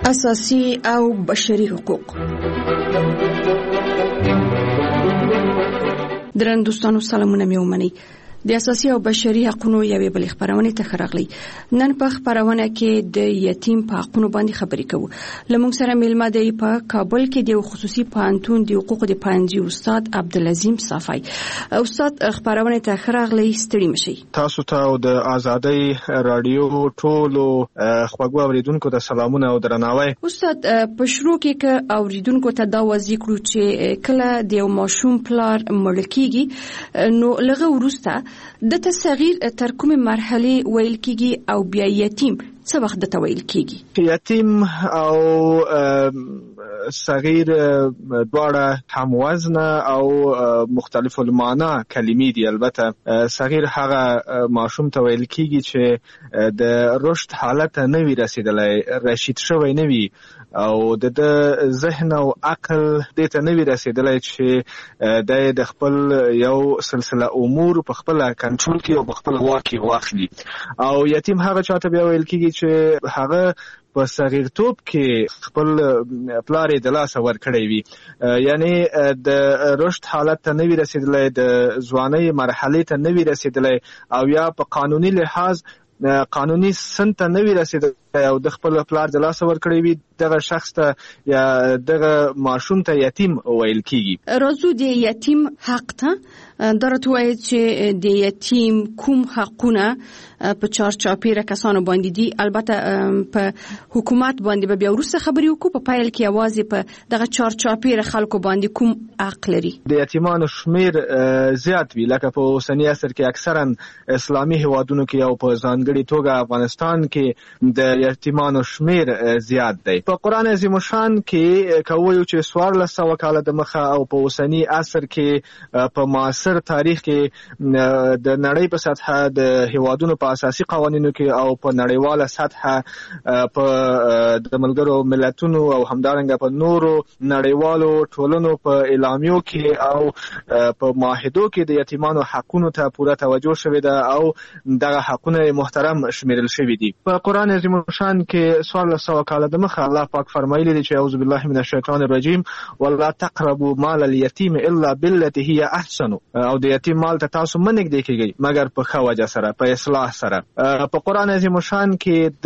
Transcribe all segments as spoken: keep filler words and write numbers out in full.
اساسي او بشري حقوق. درن دوستانو سلامونه مې ومنئ. د اساسي او بشري حقوقو یوې بلې خبرونه ته راغلی. نن په خبرونه کې د یتیم په حقوقو باندې خبرې کوو. لمونږ سره میلمه دی په کابل کې د خصوصي پوهنتون د حقوقو د پوهنځي استاد عبدالعظیم صافی. استاد خبرونه ته راغلی، ستړي مشي. تاسو ته او د آزادۍ رادیو ټولو خواږه اوریدونکو ته سلامونه او درناوی. استاد په شروع کې ک اوریدونکو ته دا واضح کړو چې کله د یو ماشوم پلار مړ کیږي نو لږه وروسته د تصغیر تر کومه مرحله ویل کیږي او بیا یتیم څه وخت د تویل کیږي؟ یتیم او صغیر دواړه هم وزنه او مختلف المعنی کلمې دي. البته صغیر هغه ماشوم ته ویل کیږي چې د رشد حالت نه وی رسیدلی، رشید شوی نه وی او د ذهن او عقل دې ته نه وی رسیدلی چې د خپل یو سلسله امور په خپل کنټرول کې او په خپل واک کې واخلي. او یتیم هغه چاته بیا ویل کیږي چې هغه په صغیرتوب کې خپل پلار یې د لاسه ورکړی وي، یعنی د رشد حالت ته نه وی رسیدلی، د ځوانۍ مرحلې ته نه وی رسیدلی او یا په قانوني لحاظ قانوني سن ته نه وی رسیدلی او د خپل پلار د لاسه ورکړی وي، دغه شخص ته یا دغه ماشوم ته یتیم ویل کیږي. راځو د یتیم حق ته درته وایي چې د یتیم کوم حقونه په چارچاپیره کسانو باندې دي. البته په حکومت باندې به بیا وروسته خبرې وکړو، په پایل کې یوازې په دغه چارچاپیره خلکو باندې کوم حق لري. د یتیمانو شمیر زیات وی، لکه په اوسنی عصر کې اکثرا اسلامي هیوادونو کې او په ځانګړي توګه افغانستان کې د یتیمانو شمیر زیات دی. په قرآن عظیم الشان کې کوي چې څوارلس سوه کاله د مخه او په اوسنی عصر کې په معاصر تاریخ کې د نړۍ په سطحه د هیوادونو په اساسي قوانینو کې او په نړیواله سطحه په د ملګرو ملتونو او همدارنګه په نورو نړیوالو ټولنو په اعلامیو کې او په معاهدو کې د یتیمانو حقونو ته پوره توجه شوې ده او دغه حقونه محترم شمیرل شوي دي. په قرآن عظیم الشان کې څوارلس سوه کاله د مخه الله پاک فرمایلی دی چې اعوذ بالله من الشیطان الرجیم ولا تقربوا مال اليتيم الا بالتي هي احسن، او د یتیم مال ته تاسو منګ دی کیږي مگر په ښه وجه سره، په اصلاح سره. په قرآن عظیم الشان کې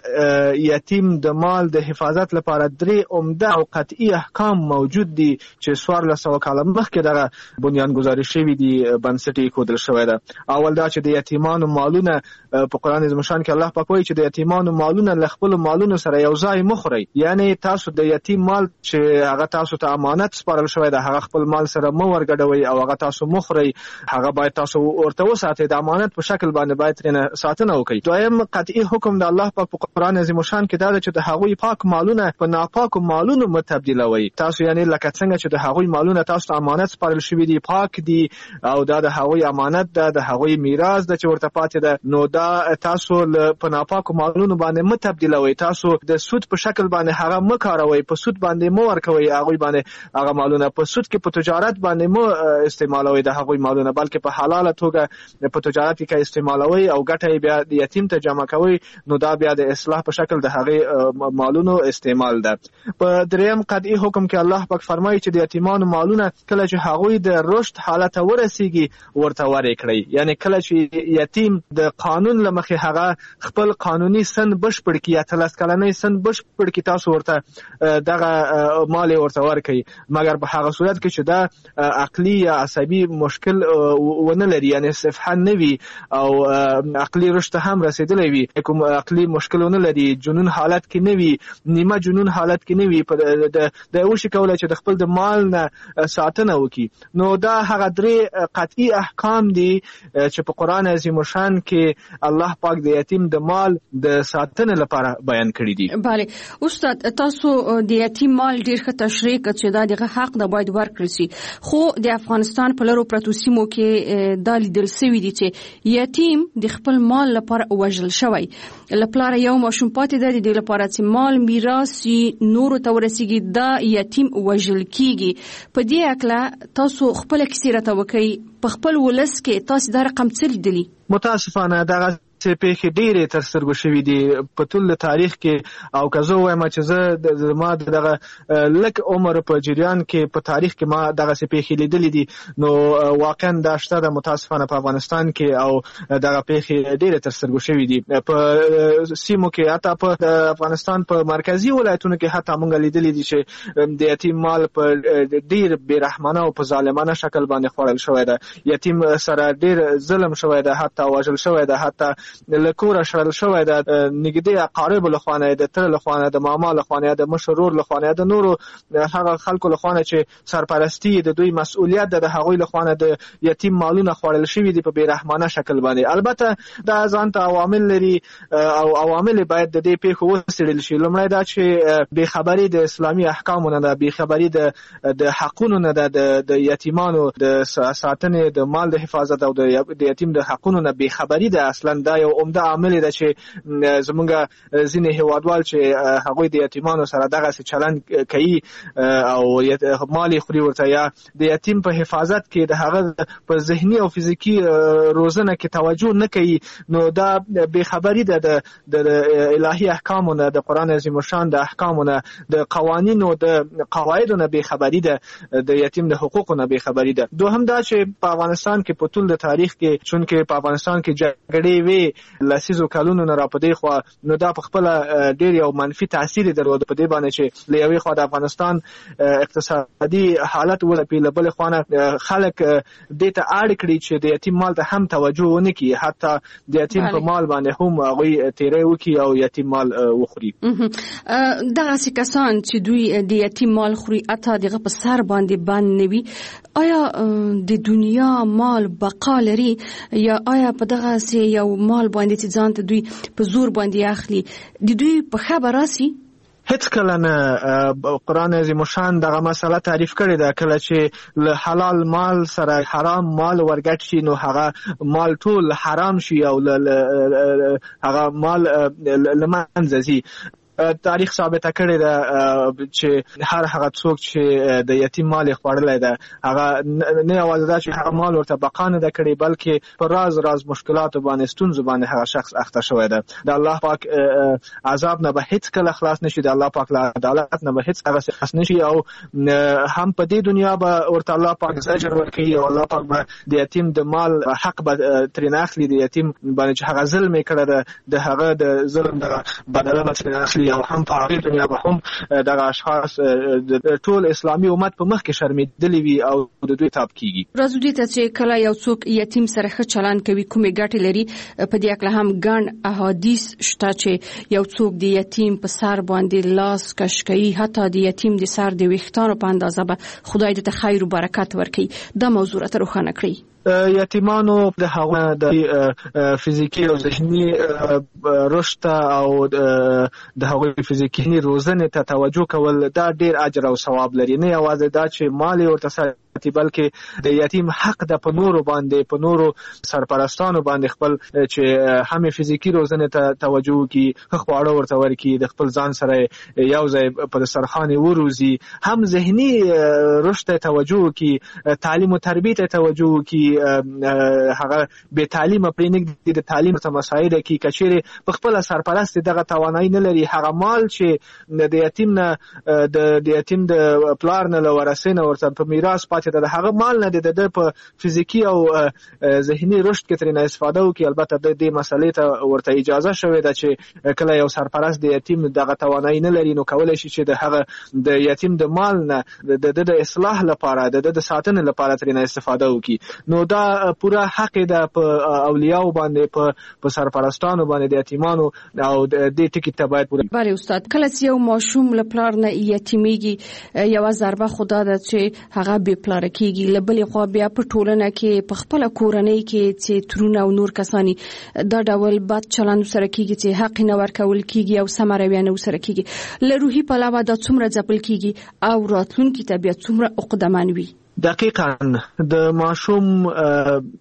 د یتیم د مال د حفاظت لپاره درې عمده او قطعي احکام موجود دي چې څوارلس سوه کاله مخکې دغه بنیانګذاري شوي دي، بنسټ یې ایښودل شوی ده. اول دا چې د یتیمانو مالونه په قرآن عظیم الشان کې الله پاک وایي چې د یتیمانو مالونه له خپلو مالونو سره یو ځای مه خورئ، یعنی تاسو د یتیم مال چې هغه تاسو ته امانت سپارل شوی ده هغه خپل مال سره مه ورګډوئ او هغه تاسو مه خورئ، هغه باید تاسو ورته وساتئ، د امانت په شکل باندې باید ترېنه ساتنه وکړئ. دویم قطعي حکم د الله پاک په قرآن عظیم الشان کې دا ده چې د هغوی پاک مالونه په ناپاکو مالونو مه تبدیلوئ. تاسو یعنی لکه څنګه چې د هغوی مالونه تاسو ته امانت سپارل شوي دي، پاک دي او دا د هغوی امانت ده، د هغوی میراث ده چې ورته پاتې ده، نو دا تاسو په ناپاکو مالونو باندې مه تبدیلوئ. تاسو د سود په شکل باندې هغه مه کاروئ، په سود باندې مه ورکوئ هغوی باندې هغه مالونه، په سود کې په تجارت باندې مه استعمالوئ د هغوی مالونه، بلکې په حلاله توګه په تجارت کې استعمالوئ او ګټه بیا د یتیم ته جمع کوئ، نو دا بیا د اصلاح په شکل د هغې مالونو استعمال ده. په دریم قطعي حکم کې الله پاک فرمایي چې د یتیمانو مالونه کله چې هغوی د رشد حالت ته ورسیږي ورته ورې کړئ، یعنی کله چې یتیم د قانون له مخې هغه خپل قانوني سن بشپړ کړي یا اتلس کلنۍ سن بشپړ کړي، تاسو ورته دغه مال ورته ورکړئ، مګر په هغه صورت کې چې دا عقلي یا عصبي مشکل ونه لري، یعنی صفحه نه وي او عقلي رشد هم رسیدلی وي، کوم عقلي مشکل ونه لري، جنون حالت کې نه وي، نیمه جنون حالت کې نه وي، د وشي کولی چې د خپل د مال نه ساتنه وکړي، نو دا هغه درې قطعي احکام دي چې په قرآن عظیم الشان کې الله پاک د یتیم د مال د ساتنې لپاره بیان کړي دي. بله استاد، تاسو د یتیم مال ډیر ښه تشریح کړ چې دا دغه حق د باید ورکړل شي، خو د افغانستان په لرو پرتو سیمو کې دا لیدل شوي دي چې یتیم د خپل مال لپاره وژل شوی، له پلاره یو ماشوم پاتې دی، د دې لپاره چې مال میراث نورو ته ورسیږي دا یتیم وژل کیږي. په دې هکله تاسو خپله کیسې راته وکړئ، په خپل ولس کې تاسو دا رقم څه لیدلي؟ متاسفانه دغه چې پیښې ډېرې تر سترګو شوي دي په ټول تاریخ کې او که زه وایم چې زه زما دغه لږ عمر په جریان کې په تاریخ کې ما دغسې پیښې لیدلې دي نو واقعا دا شته ده متاسفانه په افغانستان کې او دغه پیښې ډېرې تر سترګو شوي دي په سیمو کې حتی په افغانستان په مرکزي ولایتونو کې حتی موږ لیدلي دي چې د یتیم مال په ډېر بېرحمانه او په ظالمانه شکل باندې خوړل شوی ده یتیم سره ډېر ظلم شوی ده حتی وژل شوی ده حتی له کوره شړل شوی ده نږدې اقاربو له خوا نه د تره له خوا نه د ماما له خوا نه د مشر ورور له خوا نه د نورو هغه خلکو له خوا نه چې سرپرستي د دوی مسؤلیت ده د هغوی له خوا نه د یتیم مالونه خوړل شوي دي په بېرحمانه شکل باندې البته دا ځان ته عوامل لري او عوامل باید د دې پیښو وڅېړل شي لومړی دا چې بېخبري د اسلامي احکامو نه ده بېخبري د حقونو نه ده د یتیمانو د ساتنې د مال د حفاظت او د یتیم د حقونو نه بېخبري ده اصلا دا یو عمده عامل ده چې زمونږ ځینې هیوادوال چې هغوی د یتیمانو سره دغسې چلند کوي او مال یې خوري ورته یا د یتیم په حفاظت کې د هغه په ذهني او فزیکي روزنه کې توجه نه کوي نو دا بېخبري ده د الهي احکامو نه د قرآن عظیم الشان د احکامو نه د قوانینو د قواعدو نه بېخبري ده د یتیم د حقوقو نه بېخبري ده دوهم دا چې په افغانستان کې په ټول د تاریخ کې چونکې په افغانستان کې جګړې وې لسیزو کلونو نه را په دې خوا نو دا په خپله ډېر یو منفي تاثیر یې درلود په دې باندې چې له یوې خوا د افغانستان اقتصادي حالت وځپي له بلې خوا نه خلک دې ته اړ کړي چې د یتیم مال ته هم توجه ونه کړي حتی د یتیم په مال باندې هم هغوی تیری وکړي او یتیم مال وخوري دغسې کسان چې دوی د یتیم مال خوري حتی دغه په سر باندې بند نه وي آیا د دنیا مال بقا لري یا آیا په دغسې یو مال باندې چې ځان ته دوی په زور باندې اخلي د دوی په خبر راسي هیڅ کله نه قرآن عظیم الشان دغه مسله تعریف کړې ده کله چې له حلال مال سره حرام مال ورګډ شي نو هغه مال ټول حرام شي او هغه مال له منځه ځي تاریخ ثابته کړې ده چې هر هغه څوک چې د یتیم مال یې خوړلی ده هغه نه یوازې دا چې هغه مال ورته بقا نه ده کړې بلکې په راز راز مشکلاتو باندې ستونزو باندې هغه شخص اخته شوی ده د الله پاک عذاب نه به هیڅ کله خلاص نشي د الله پاک له عدالت نه به هیڅ هغه خلاص نشي او هم په دې دنیا به ورته الله پاک زجر ورکوي او الله پاک به د یتیم د مال حق به ترېنه اخلي د یتیم باندې چې هغه ظلم یې کړی ده د هغه د ظلم د بدله به ترېنه اخلي او هم په هغې دنیا به هم دغه اشخاص د ټول اسلامي امت په مخ کې شرمېدلي وي او د دوی تاب کېږي راځو دې ته چې کله یو څوک یتیم سره ښه چلند کوي کومې ګټې لري په دې هکله هم ګڼ احادیث شته چې یو څوک د یتیم په سر باندې لاس کش کوي حتی د یتیم د سر د ویښتانو په اندازه به خدای دې ته خیر و برکت ورکړي دا موضوع راته روښانه کړئ یتیمانو د هغه د فزیکی او ذهني رشد او د هغه فزیکی روزنې ته توجه کول دا ډیر اجر او ثواب لري نه یوازې دا چې مال ورته ساتي بلکې د یتیم حق د په نورو باندې په نورو سرپرستانو باندې خپل چې هم فزیکی روزنې ته توجه کوي خواړه ورته ورکي د خپل ځان سره یو ځای په دسترخوان وروزي هم ذهني رشد ته توجه کوي تعلیم او تربیت ته توجه کوي هغه به تعلیم پرې نګدي د تعلیم ته مساعده کی کچېره په خپل سرپرست دغه توانایي نه لري هغه مال چې د یتیم نه د یتیم د پلار نه لورسینه ورته په میراث پاتې ده هغه مال نه د په فزیکی او ذهني رشد کې ترنه استفاده وکړي البته د دې مسلې ته ورته اجازه شوې ده چې کله یو سرپرست د یتیم دغه توانایي نه لري نو کولای شي چې د هغه د یتیم د مال نه د د اصلاح لپاره د د ساتنې لپاره ترنه استفاده وکړي نو دا پورا حق ده په اولیاء باندې په په سرپرستانو باندې د یتیمانو او د دې ټکی ته باید پورا بله استاد کله چې یو ماشوم له پلار نه یتیمیږي یو ضربه خدا ده چې هغه بې پلار کېږي له بلې خوا بیا په ټولنه کې په خپله کورنۍ کې چې ترونه او نور کسانی دا ډول بد چلند سره کېږي چې حق نه ورکول کېږي او سمه رویه نه ورسره کېږي له روحي پلوه دا څومره ځپل کېږي او راتلونکي ته بیا څومره عقدمن وي دقیقاً د ماشوم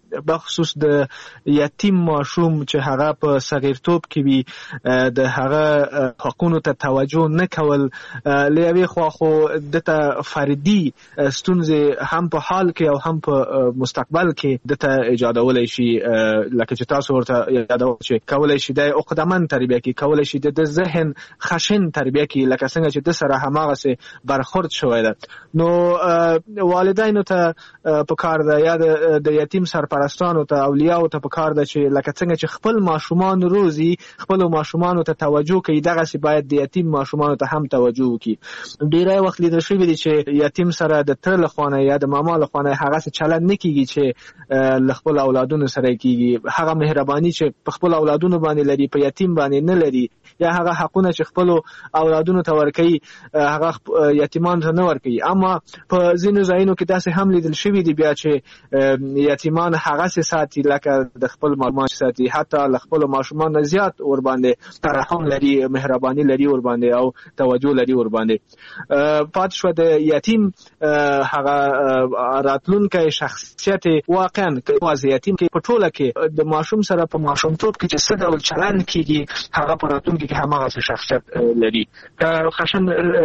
بخصوص د یتیم ماشوم چې هغه په صغیرتوب کې وي د هغه حقوقو ته توجه نه کول، لوي خو خو دته فردي ستونزې هم په حال کې او هم په مستقبل کې دته ایجادولای شي، لکه چې تاسو ورته یادول چې کولای شي د عقدمن تربیه کې، کولای شي د ذهن خشن تربیه کې، لکه څنګه چې د سره هماغه سه برخورد شوی ده. نو والدینو ته په کار ده یا د یتیم سرپرستانو ته اولیاء ته په کار ده چې لکه څنګه چې خپل ماشومان روزي خپل ماشومان ته توجه کوي، دغه سی باید د یتیم ماشومان ته هم توجه وکړي. ډیری وخت لیدل شوی دی چې یتیم سره د تر لخوانه یا د ماما لخوانه هغه څه چلند نه کیږي چې خپل اولادونو سره کیږي، هغه مهرباني چې په خپل اولادونو باندې لري په یتیم باندې نه لري، یا هغه حقونه چې خپل اولادونو ته ورکوي هغه یتیمان ته نه ورکوي. اما په ځینو ځایونو کې داسې هم لیدل شوی دی بیا چې یتیمان هغه څه ساتي لکه د خپل ماشومان ساتي، حتی ل خپل ماشومان زیات ور باندې ترحم لري، مهرباني لري ور باندې او توجه لري ور باندې. پات شو د یتیم هغه راتلونکي شخصیت واقعا واز یتیم کې په ټوله کې د ماشوم سره په ماشومتوب کې چې څه ډول چلند کیږي هغه په راتلونکي کې هماغه شخصیت لري. که خشن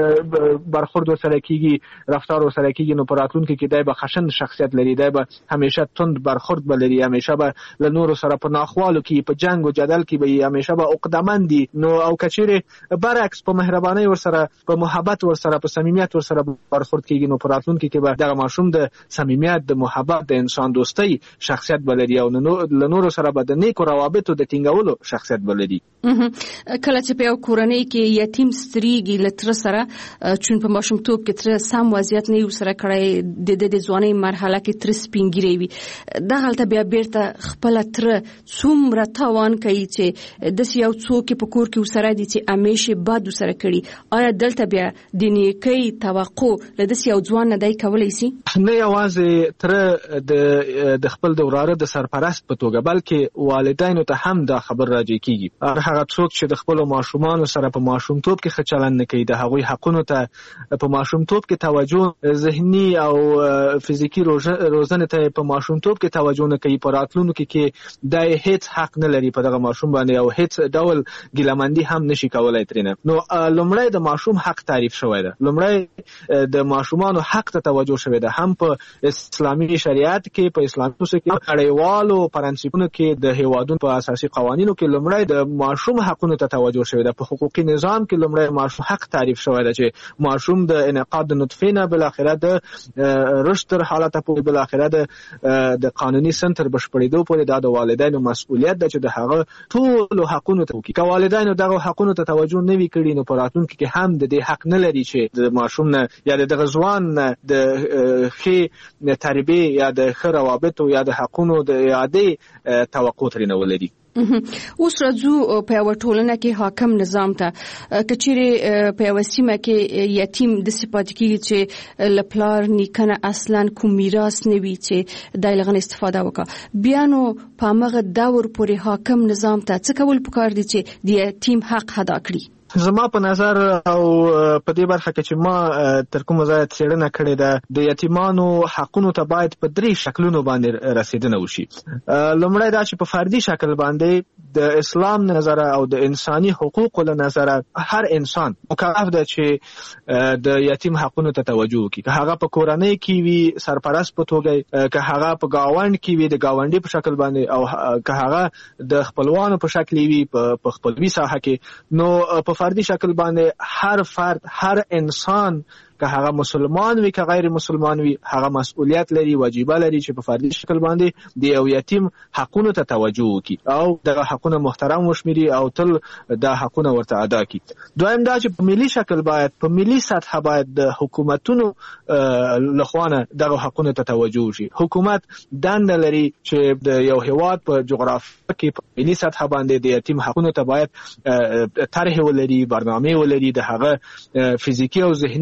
برخورد سره کیږي، رفتار سره کیږي، نو په راتلونکي کې دای به خشن شخصیت لري، دای به همیشه تند برخورد بلري، همیشه به له نور سره په ناخوالو کې په جنگ او جدل کې به همیشه به عقدمن دي. نو او کچېره برعکس په مهرباني ور سره په محبت ور سره په صمیمیت ور سره برخورد کیږي، نو په راتلونکي کې به دغه ماشوم د صمیمیت، د محبت، د انسان دوستۍ شخصیت بلري او له نور سره به د نیکو روابطو د ټینګولو شخصیت بلري. کله چې په یو کورنۍ کې یتیم ستريږي لتر سره چون په ماشومتوب کې تر سم وضعیت نه یو سره کړی د د ځوانۍ مرحله کې تر سپینګری وي، دا حالت بیا بیرته خپل تر څومره تاوان کوي چې د یو څوک په کور کې وسره دي چې همیشه باد وسره کړي. آیا دلته بیا د نیکی توقع له دې یو ځوان نه دی کولای شي؟ نه یوازې تر د د خپل د وراره د سرپرست په توګه بلکې والدینو ته هم دا خبر راځي کیږي. هغه څوک چې د خپل ماشومان سره په ماشومتوب کې ښه چلند نه کوي، د هغوی حقونو ته په ماشومتوب کې توجه، ذهني او فزیکی روزنه ته په ماشومتوب کې توجه نه کوي، په راتلونکو کې د هیڅ حق نه لري په دغه ماشوم باندې او هیڅ ډول ګیلمندي هم نشي کولای ترنه. نو لومړی د ماشوم حق تعریف شوی ده، لومړی د ماشومانو حق ته توجه شوی ده، هم په اسلامي شریعت کې، په اسلامي اصولو کې، اړیوالو پرنسپونو کې، د هیوادونو په اساسي قوانینو کې لومړی د ماشوم حقونو ته توجه شوی ده. په حقوقي نظام کې لومړی ماشوم حق تعریف شوی ده چې ماشوم د انعقاد د نطفه نه بل اخره د رشد تر حالت په بل اخره د د قانوني سنتر بشپړېدو پورې دا د والدینو مسؤلیت ده چې د هغه ټول حقونو ته وکړي. که والدینو دغه حقونو ته توجه نه وي کړی، نو په راتلونکي کې هم د دې حق نه لري چې د ماشوم نه یا د ځوان نه د ښې تربیه یا د ښه روابطو یا د حقونو د اعادې توقع ترې ولري. اوس راځو په یو ټولنه کې حاکم نظام ته، کچېره په یو سیمه کې یتیم د صفات کې چې لپلار نیکنه اصلا کوم میراث نه وي چې د لغن استفاده وکړه، بیا نو په هغه دور پورې حاکم نظام ته څه کول پکار دي چې د یتیم حق ادا کړي؟ زما په نظر او په دې برخه کې چې ما تر کومه ځایه څېړنه کړې ده، د یتیمانو حقونو ته باید په درې شکلونو باندې رسیدنه وشي. لومړی دا چې په فردي شکل باندې د اسلام نظره او د انساني حقوقو له نظره هر انسان مکلف ده چې د یتیم حقونو ته توجه وکړي، که هغه په کورنۍ کې وي سرپرست په توګه، که هغه په گاوند کې وي د گاونډي په شکل باندې، او که هغه د خپلوانو په شکل وي په خپلوي ساحه کې. نو په فردي شکل باندې هر فرد، هر انسان، که هغه مسلمان وي که غیر مسلمان وي، هغه مسؤلیت لري، واجبه لري چې په فردي شکل باندې د یو یتیم حقونو ته توجه وکړي او دغه حقونه محترم وشمېري او تل دا حقونه ورته ادا کړي. دویم دا چې په ملي شکل باید، په ملي سطح باید د حکومتونو لخوانه دغه حقونو ته توجه وشي. حکومت دنده لري چې د یو هیواد په جغرافیه کې په ملي سطح باندې د یتیم حقونو ته باید طرح ولري، برنامه ولري، د هغه فزیکی او ذهني روزنه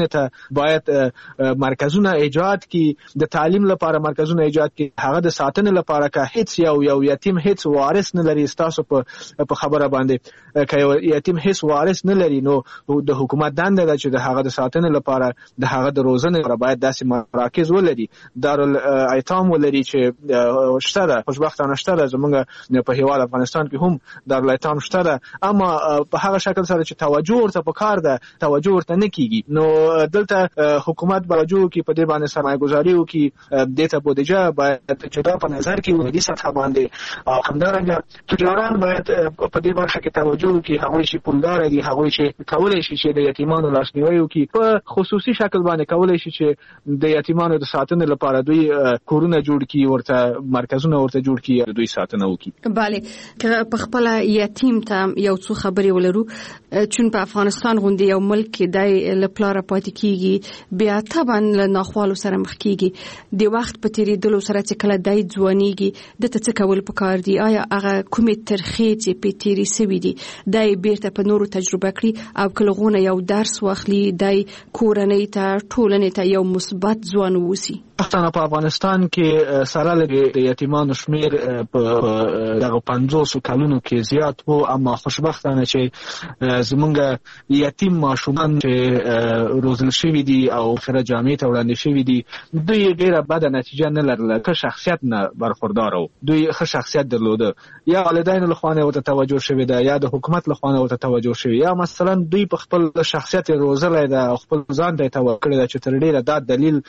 ته باید مرکزونه ایجاد کی، د تعلیم لپاره مرکزونه ایجاد کی، هغه د ساتنې لپاره که هیڅ یو یو یتیم هیڅ وارث نه لري، تاسو په په خبره باندې که یتیم هیڅ وارث نه لري نو د حکومت دنده ده چې د هغه د ساتنې لپاره د هغه د روزنې لپاره باید داسې مراکز ولري، دارالایتام ولري چې شته ده، خوشبختانه شته ده، زمونږ په هیواد افغانستان کې هم دارالایتام شته ده، اما په هغه شکل سره چې توجه ورته پکار ده توجه ورته نه کیږي. نو دلته حکومت باجو کې په دې باندې سرمایه گذاري وکړي، د ته بودیجه باید چې دا په نظر کې ولري سطح باندې، او همدارنګه تجاران باید په دې برخه کې توجه وکړي، هغوی چې پولدار دي هغوی چې کولی شي چې د یتیمانو لاسنیوی وکړي، په خصوصي شکل باندې کولی شي چې د یتیمانو د ساتنې لپاره دوی کورونه جوړ کړي، ورته مرکزونه ورته جوړ کړي، دوی ساتنه وکړي. بله، که په خپل یتیم ته یو څو خبرې ولرو، چون په افغانستان غوندې یو ملک کې دی له پلاره پاتې کیږي، بیا طبعا له ناخوالو سره مخ کیږي، د وخت په تیریدلو سره چې کله دی ځوانیږي دته څه کول پکار دي؟ آیا هغه کومې ترخې چې پې تیرې سوي دي دی بیرته په نورو تجربه کړي او که له هغونه یو درس واخلي، دی کورنۍ ته ټولنې ته یو مثبت ځوان ووسي؟ پښتانه په افغانستان کې سره لري د یتیمانو شمیر په دغه پنځوسو کلونو کې زیات وو، اما خوشبختانه چې زمونږ یتیم ماشومان چې روزل شوي دي او خره جامعې ته وړاندې شوي دي، دوی ډېره بده نتیجه نه لرله، ښه شخصیت نه برخوردار وو، دوی ښه شخصیت درلوده، یا والدینو لخوا نه ورته توجه شوې ده یا د حکومت لخوا نه ورته توجه شوې، یا مثلا دوی په خپل شخصیت روزلی ده او خپل ځان ته یې توجه کړې ده، چې تر ډېره دا دلیل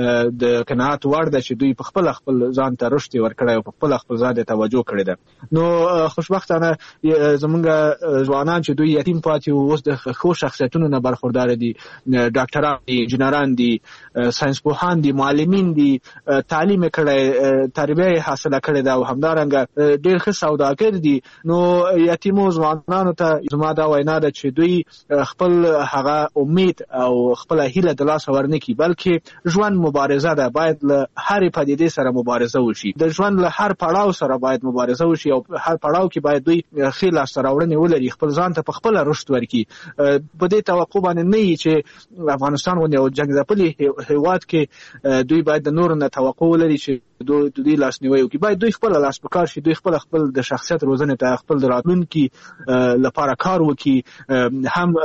د قناعت وړ ده چې دوی په خپل خپل ځان ته رشد ورکړی او په خپل خپل ځان ته توجه کړې ده. نو خوشبختانه زمونږ ځوانان چې دوی یتیم پاتې وو اوس د ښو شخصیتونو نه برخوردار دي، ډاکټران دي، انجینران دي، ساینس پوهان دي، معلمین دي، تعلیم کړی، تربیه حاصله کړې ده، او همدارنګه ډېر ښه سوداګر دي. نو یتیمو ځوانانو ته زما دا وینا ده چې دوی خپل هغه امید او خپل هیله د لاسه ورنکړي، بلکې ژوند مبارزه ده، باید له هرې پدیدې سره مبارزه وشي، د ژوند له هر پړاو سره باید مبارزه وشي، او هر پړاو کې باید دوی ښې لاسته راوړنې ولري، خپل ځان ته په خپله رشد ورکړي. په دې توقع باندې نه وي چې افغانستان غوندې یو جنګ ځپلي هېواد کې دوی باید د نورو نه توقع ولري چې دوی د دوی لاسنیوی وکړي، باید دوی خپله لاس په کار شي، دوی خپله خپل د شخصیت روزنې ته خپل د راتلونکي لپاره کار وکړي، هم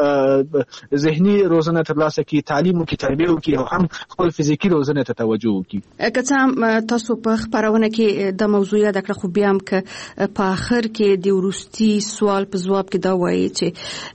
ذهني روزنه ترلاسه کړي، تعلیم وکړي، تربیه وکړي، او هم خپل فزیکي روزنې ته توجه وکړي. که څه هم تاسو په خپرونه کې د موضوع یاد کړه، خو بیا هم که په آخر کې د وروستي سوال په ځواب کې دا وایي چې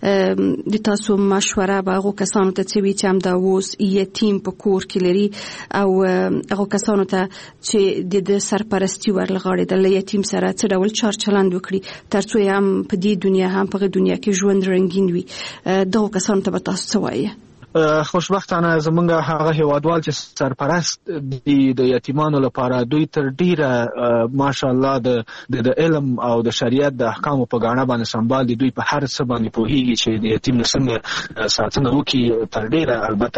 د تاسو مشوره به هغو کسانو ته څه وي چې هم دا اوس یتیم په کور کې لري، او هغو کسانو ته چې د د سرپرستي ورلغاړي د یتیم سره څه ډول چار چلند وکړي تر څو هم په دې دنیا هم په دنیا کې ژوند رنګین وي، دغو کسانو ته به تاسو څه وایي؟ خوشبختانه زمونږ هغه هیوادوال چې سرپرست دي د یتیمانو لپاره، دوی تر ډیره ماشاءالله د د علم او د شریعت د احکامو په ګاڼه باندې سمبال دي، دوی په هر څه باندې پوهیږي چې د یتیم څنګه ساتنه وکړي. تر ډیره البته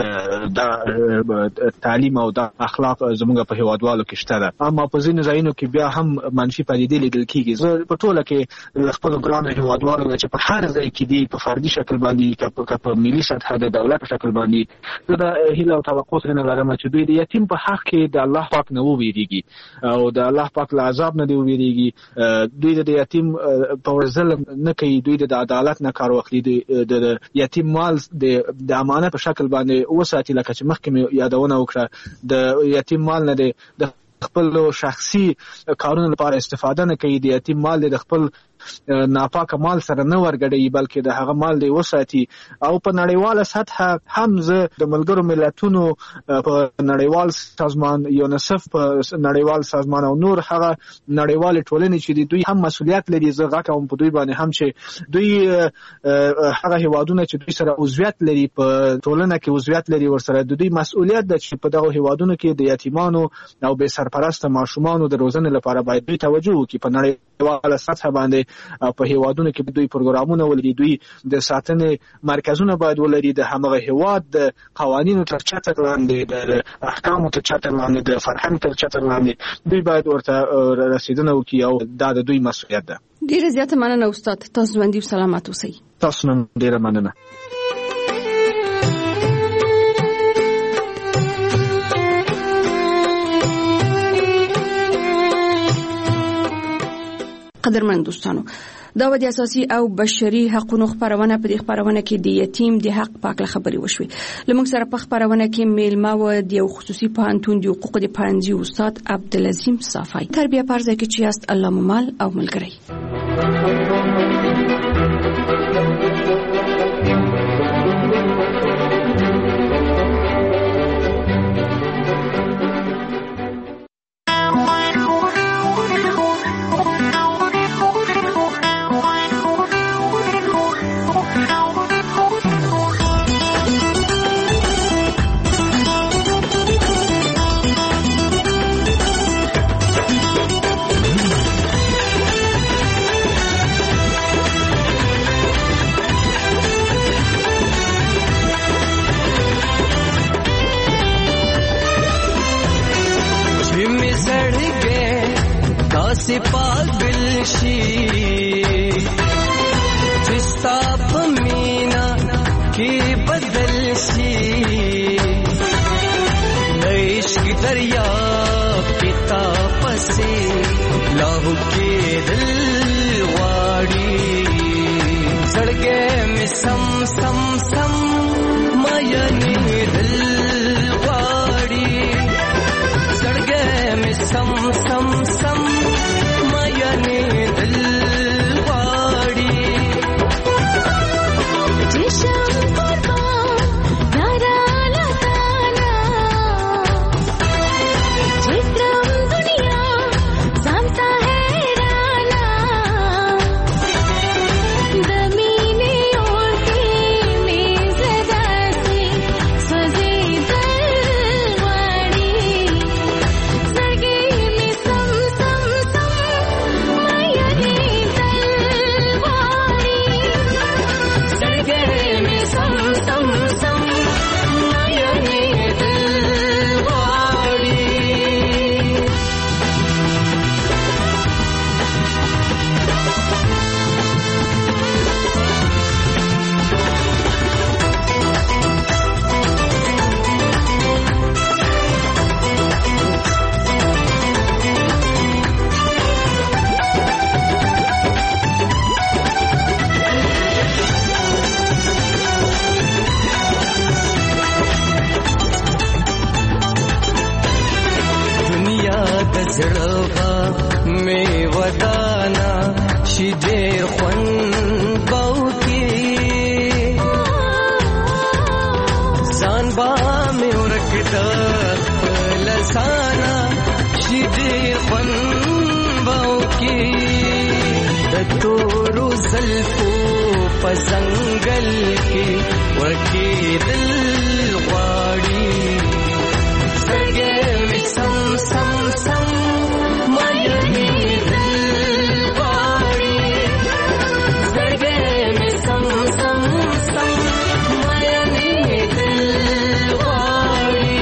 دا تعلیم او د اخلاق زمونږ په هیوادوالو کې شته ده، اما په ځینو ځایونو کې بیا هم منفي پدیدې لیدل کیږي. زه په ټوله کې خپل ګران هیوادوالو چې په هر ځای کې دي په فردي شکل باندې که په ملي سطح د دولت په شکل باندې زه د هیله او توقع څخه لرم چې دوی د یتیم په حق کې د الله پاک نه وویریږي او د الله پاک له عذاب نه دی وویریږي، دوی د یتیم په ظلم نه کوي، دوی د عدالت نه کار واخلي، د یتیم مال د امانت په شکل باندې وساتي، لکه چې مخکې یادونه وکړه د یتیم مال نه دی د خپل شخصي کارونو لپاره استفاده نه کوي، د یتیم مال د خپل ناپاکه مال سره نه ورګډوي، بلکې د هغه مال دی وساتي. او په نړیواله سطح هم زه د ملګرو ملتونو په نړیوال سازمان یونیسف په نړیوال سازمان او نور هغه نړیوال ټولنې چې دوی هم مسؤلیت لري، زه غږ کوم په دوی باندې هم چې دوی هغه هیوادونه چې دوی سره عضویت لري په ټولنه کې عضویت لري، ورسره د دوی مسؤلیت ده چې په دغه هیوادونو کې د یتیمانو او بې سرپرسته ماشومانو د روزنې لپاره باید دوی توجه وکړي. په نړیواله سطح باندې په هیوادونو کې دوی پروګرامونه ولري، دوی د ساتنې مرکزونه باید ولري، د همغه هیواد د قوانینو تر چتر لاندې، د احکامو تر چتر لاندې، د فرهنګ تر چتر لاندې دوی باید ورته رسیدنه وکړي، او دا د دوی مسؤلیت ده. ډیره زیاته مننه استاد، تاسو ژوندي او سلامت اوسئ. تاسو نن ډیره مننه. قدرمن دوستانو دا و د اساسي او بشري حقوقو خبرونه په دې خبرونه کې د یتیم د حق په اړه خبري وشوي. لمونږ سره په خبرونه کې میلمه و د یو خصوصي پوهنتون د حقوقو د پوهنځي استاد عبدالعظیم صافی. تربیه پرځه کې چې است الله ممال او ملګری. से पागल शी जिस्ता पमीना के बदल सी इश्क दरिया पिता पसे लाहू के दिल वाड़ी सड़गे में सम सम सम मयने दिल वाड़ी सड़गे में सम सम सम मयने दिल वाड़ी जिशम कुर्बान नारा लगाना जिक्रम दुनिया सामता है राना दमीने ओढ़े में सदा से सजे दलवाड़ी सरगे में सम सम सम मयने दलवाड़ी सरगे में सम सम सम मयने दलवाड़ी दुनिया दजड़वा में वदाना शिजे ख्वन बाउकी जानबा में उरकदा लसाना शिजे ख्वन बाउकी दतोरु ज़ल्फो पजंगल की वकी दिल वाड़ी सरगे में सम सम सम मयने दिल वाड़ी सरगे में सम सम सम मयने दिल वाड़ी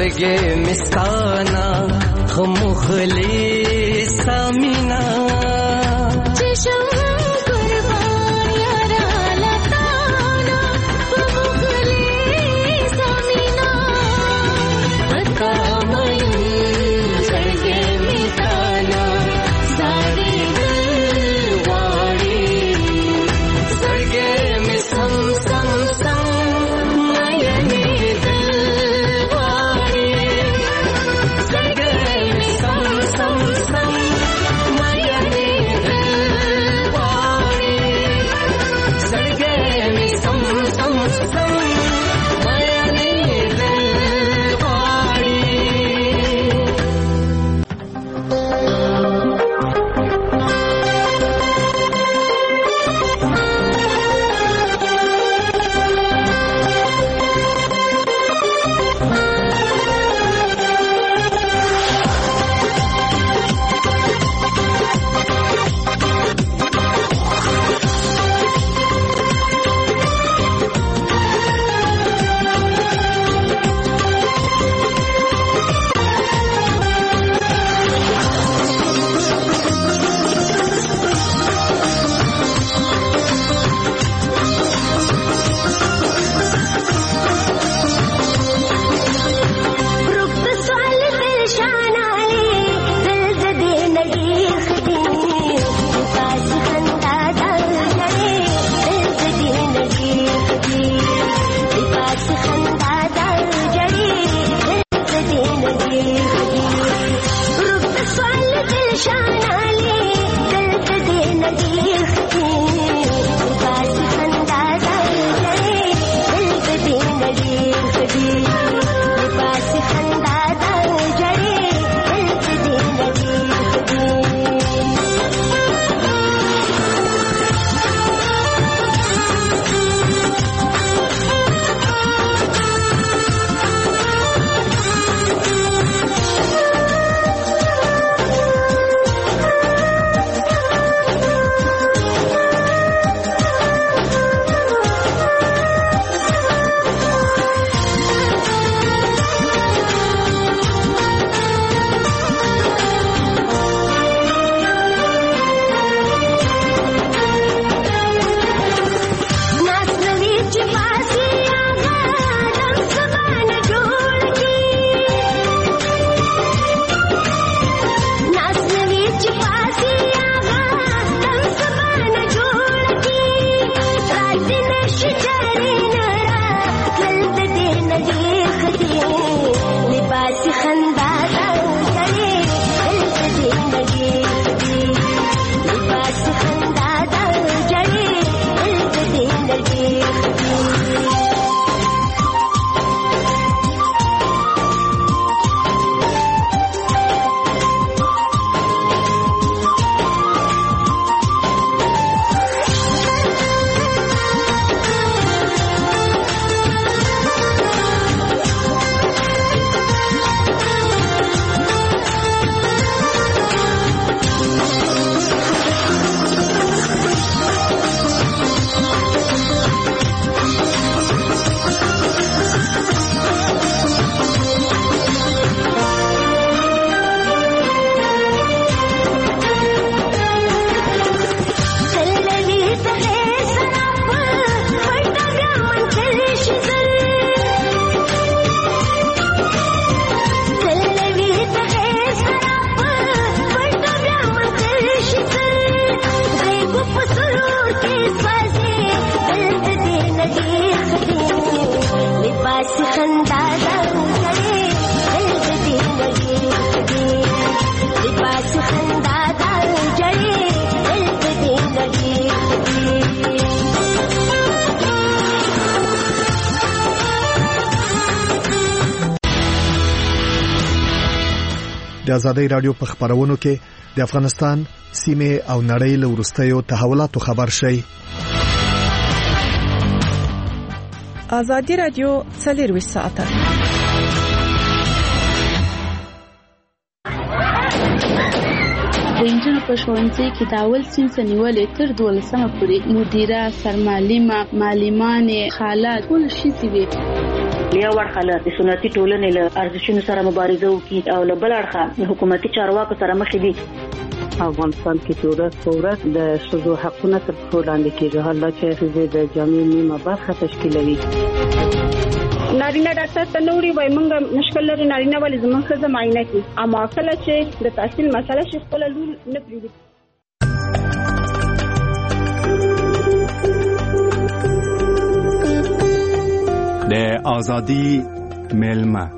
زړګې مستانا خمخلي سامینا چشم قربان یارا لتانا خمخلي سامینا بتا مین زړګې مستانا زاري دلواري زړګې می سم سم سم د آزادۍ رادیو په خبرونو کې د افغانستان سیمه او نړۍ له ورستیو تحولاتو خبر شي. آزادۍ رادیو څلور ساعته د انجن په ښوونځي کې داول سین سنیولې تر دولسمه پورې مدیره سرمعلمه معلمان خالات ټول شي وي. یو اړخ له سنتي ټولنې له ارزښتونو سره مبارزه وکړي او له بل اړخه حکومتي چارواکو سره مخ دي. افغانستان کې چې ورځ په ورځ د ښځو حقونه تر پښو لاندې کېږي، حالا چې ښځې د جامع نیمه برخه تشکیلوي. نارینه ډاکټر ته نوړي وای مونږ مشکل لري نارینه ولې زموږ ښځه معاینه کوي، اما کله چې د تحصیل مسله شي خپل لور نه پریږدي. د ازادي ملما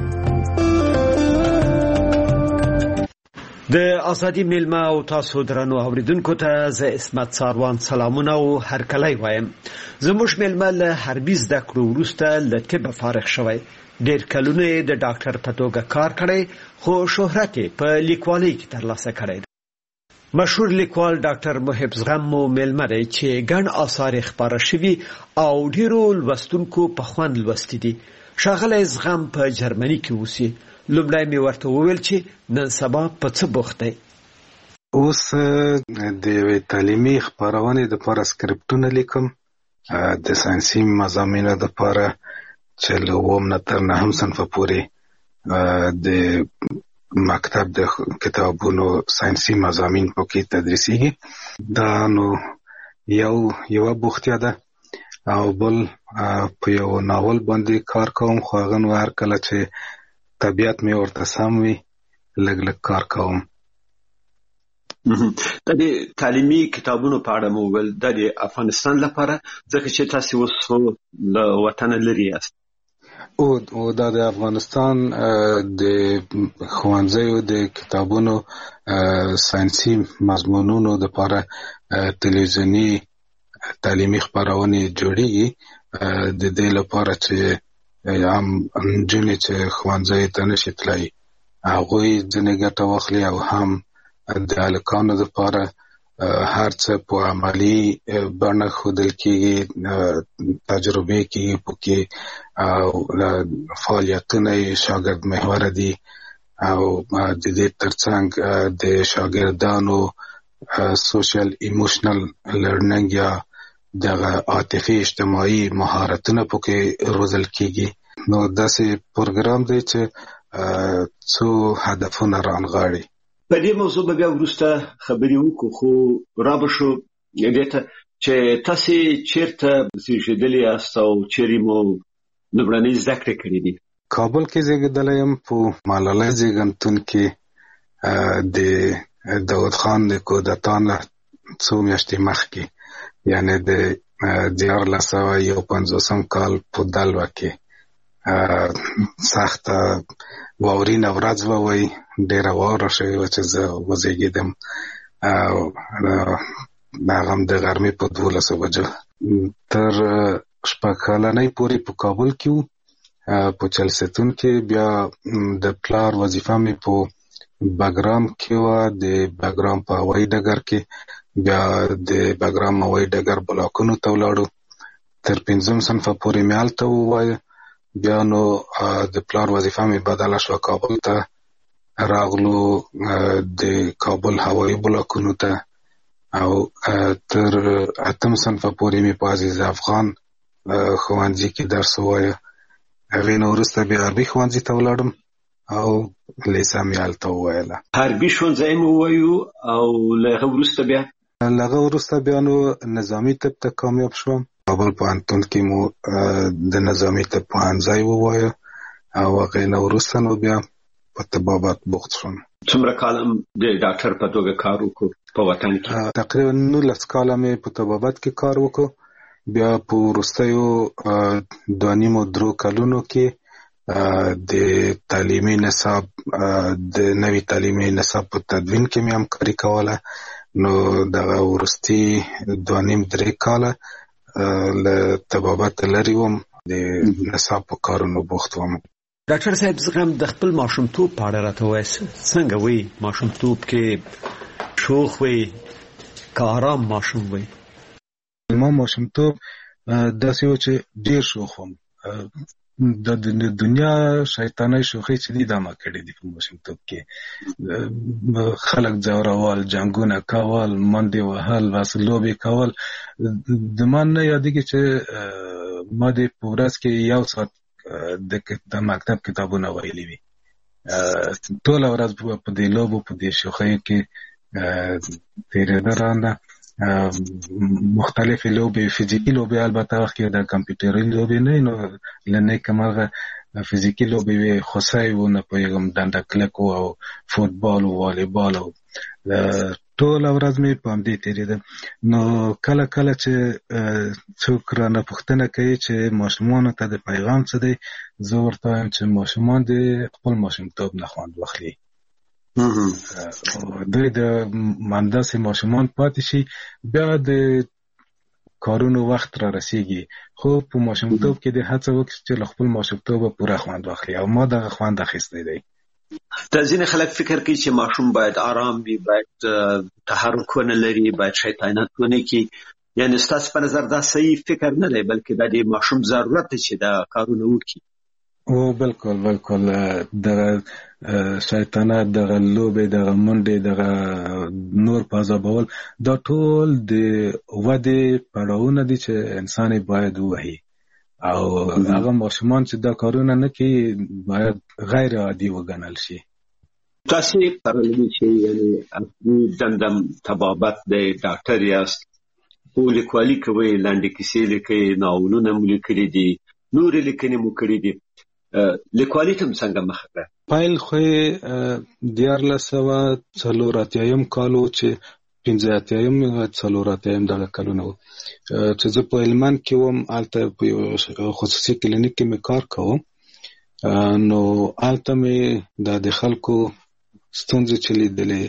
د ازادي ملما او تاسو درنو اوریدونکو ته زه اسمت ساروان سلامونه او هرکلی وایم. زموږ ملما له حربي زده کړو وروسته له طب فارغ شوی. ډېر کلونه د ډاکټر په توګه کار کړی، خو شهرت په لیکوالۍ کې ترلاسه کړی. مشهور لیکوال ډاکټر محب زغم مو ملما دی چې ګڼ آثار خپاره شوي او ډېرو لوستونکو په خوند لوستي دي. ښاغلی زغم په جرمني کې اوسي. لومړی مې ورته وویل چې نن سبا په څه بوخت دی. اوس د یوې تعلیمي خپرونې دپاره سکرپټونه لیکم، د ساینسي مضامینو دپاره چې له اووم نه تر نهم صنفه پورې د مکتب د کتابونو ساینسي مضامین پکې تدریسیږي. دا نو یو یوه بوختیا ده. او بل په یو ناول باندې کار کوم، خو هغه نو هر کله چې طبیعت مې ورته سم وي لږ لږ کار کوم. د دې تعلیمي کتابونو په اړه مو ویل د افغانستان لپاره، ځکه چې تاسو اوس له وطن لرې یاست. او دا د افغانستان د ښوونځیو د کتابونو ساینسي مضمونونو لپاره تلویزیوني تعلیمي خپرونې جوړیږي، د دې لپاره چې هم نجونې چې ښوونځي ته نشي تللی هغوی ځینې ګټه واخلي، او هم د هلکانو لپاره هر څه په عملي بڼه ښودل کېږي، تجربې کېږي پکې، او فعالیتونه یې شاګرد محوره دي. او د دې ترڅنګ د شاګردانو سوشل ایموشنل لرننګ یا دغه عاطفي اجتماعي مهارتونه پکې روزل کېږي. نو داسې پروګرام دی چې څو هدفونه رانغاړي. په دې موضوع به بیا وروسته خبرې وکړو، خو را به شو دې ته چې تاسې چېرته زېږېدلي یاست او چېرې مو لومړنۍ زده کړې کړې دي؟ کابل کې زېږېدلی یم، په ملالۍ زېږنتون کې. د داود خان د کودتا نه څو میاشتې مخکې، یعنې د دیارلس سوه یو پنځوسم کال په دلوه کې سخته واورینه ورځ به وای، ډېره واوره شوې وه چې زه وزېږېدم. هغه هم د غرمې په دولسو بجو. تر شپږ کلنۍ پورې په کابل کې وو، په چلستون کې. بیا د پلار وظیفه مې په بګرام کې وه، د بګرام په هوایي ډګر کې. بیا د بګرام هوایي ډګر بلاکونو ته ولاړو، تر پنځم صنفه پورې مې هلته ووایه. بیا نو د پلار وظیفه مې بدله شوه، کابل ته راغلو، د کابل هوایي بلاکونو ته. او تر اتم صنفه پورې مې په عزیز افغان ښوونځي کې درس ووایه. هغې نه وروسته بیا عربي ښوونځي ته ولاړم او لیسه مې هلته وویله. عربي ښوونځی مو ووایو او له هغه وروسته بیا له هغه وروسته بیا نو نظامي طب ته کامیاب شوم. کابل پوهنتون کې مو د نظامي طب پوهنځی ووایه او هغې نه وروسته نو بیا په طبابت بوخت شوم. څومره کاله د ډاکټر په توګه کار وکړو په وطن کې؟ تقریبا نولس کاله مې په طبابت کې کار وکړو. بیا په وروستیو دوه نیمو درو کلونو کې د تعلیمي نصاب د نوي تعلیمي نصاب په تدوین کې مې همکاري کوله. نو دغه وروستي دوه نیم درې کاله له طبابت لرې وم، د نصاب په کارونو بوخت وم. ډاکټر صاحب زغم د خپل ماشومتوب په اړه راته ووایاست. څنګه وی ماشومتوب کې؟ شوخ وی که آرام ماشوم وی؟ ما ماشومتوب داسې و چې ډېر شوخ وم. د دنیا شیطاني شوخۍ چې دي دا ما کړې دي په ماشومتوب کې. خلک ځورول، جنګونه کول، منډې وهل، بس لوبې کول. د ما نه یادېږي چې ما د په ورځ کې یو ساعت د مکتب کتابونه ویلي وي. ټول ورځ په دې لوبو په دې شوخیو کې تېرېده رانه. مختلفې لوبې، فزیکي لوبې البته وخت کې د کمپیوټري لوبې نه، نو له نیکه مرغه فزیکي لوبې وې، خوسی و، نه پوهېږم ډنډه کلک و او فوټبال و، والیبال و. ټوله ورځ مې په همدې تېرېده. نو کله کله چې څوک رانه پوښتنه کوي چې ماشومانو ته د پیغام څه دی، زه ورته وایم چې ماشومان د خپل ماشومتوب نه خوند واخلي. دوی د همداسې ماشومان پاتې شي، بیا د کارونو وخت را رسیږي، خو په ماشومتوب کې د هڅه وکړي چې له خپل ماشومتوبه پوره خوند واخلي، او ما دغه خوند اخیستی دی. دا ځینې خلک فکر کوي چې ماشوم باید آرام وي، باید تحرک ونه لري، باید شیطانت ونه کړي. یعنې ستاسو په نظر دا صحیح فکر نه دی، بلکې دا د ماشوم ضرورت دی چې دا کارونه وکړي. او بالکل بالکل دغه شیطانت، دغه لوبې، دغه منډې، دغه نور پازابول، دا ټول د ودې پړاوونه دي چې انسان باید ووهي، او هغه ماشومان چې دا کارونه نه کوي باید غیر عادي وګڼل شي. تاسو پرلوي چې یعنې اصلي دندم طبابت دی، ډاکټر یاست، خو لیکوالي کوئ، لنډې کیسې لیکئ، ناولونه مو لیکلي دي، نورې لیکنې مو کړي دي. لیکوالي ته څنګه مخه کړه؟ پیل خو یې دیارلس سوه څلور اتیایم کال و چې پنځه اتیایم څلور اتیایم دغه کلونه و چې زه په هلمند کې وم. هلته په یو خصوصي کلینیک کې مې کار کوم. نو هلته مې دا د خلکو ستونزې چې لیدلې،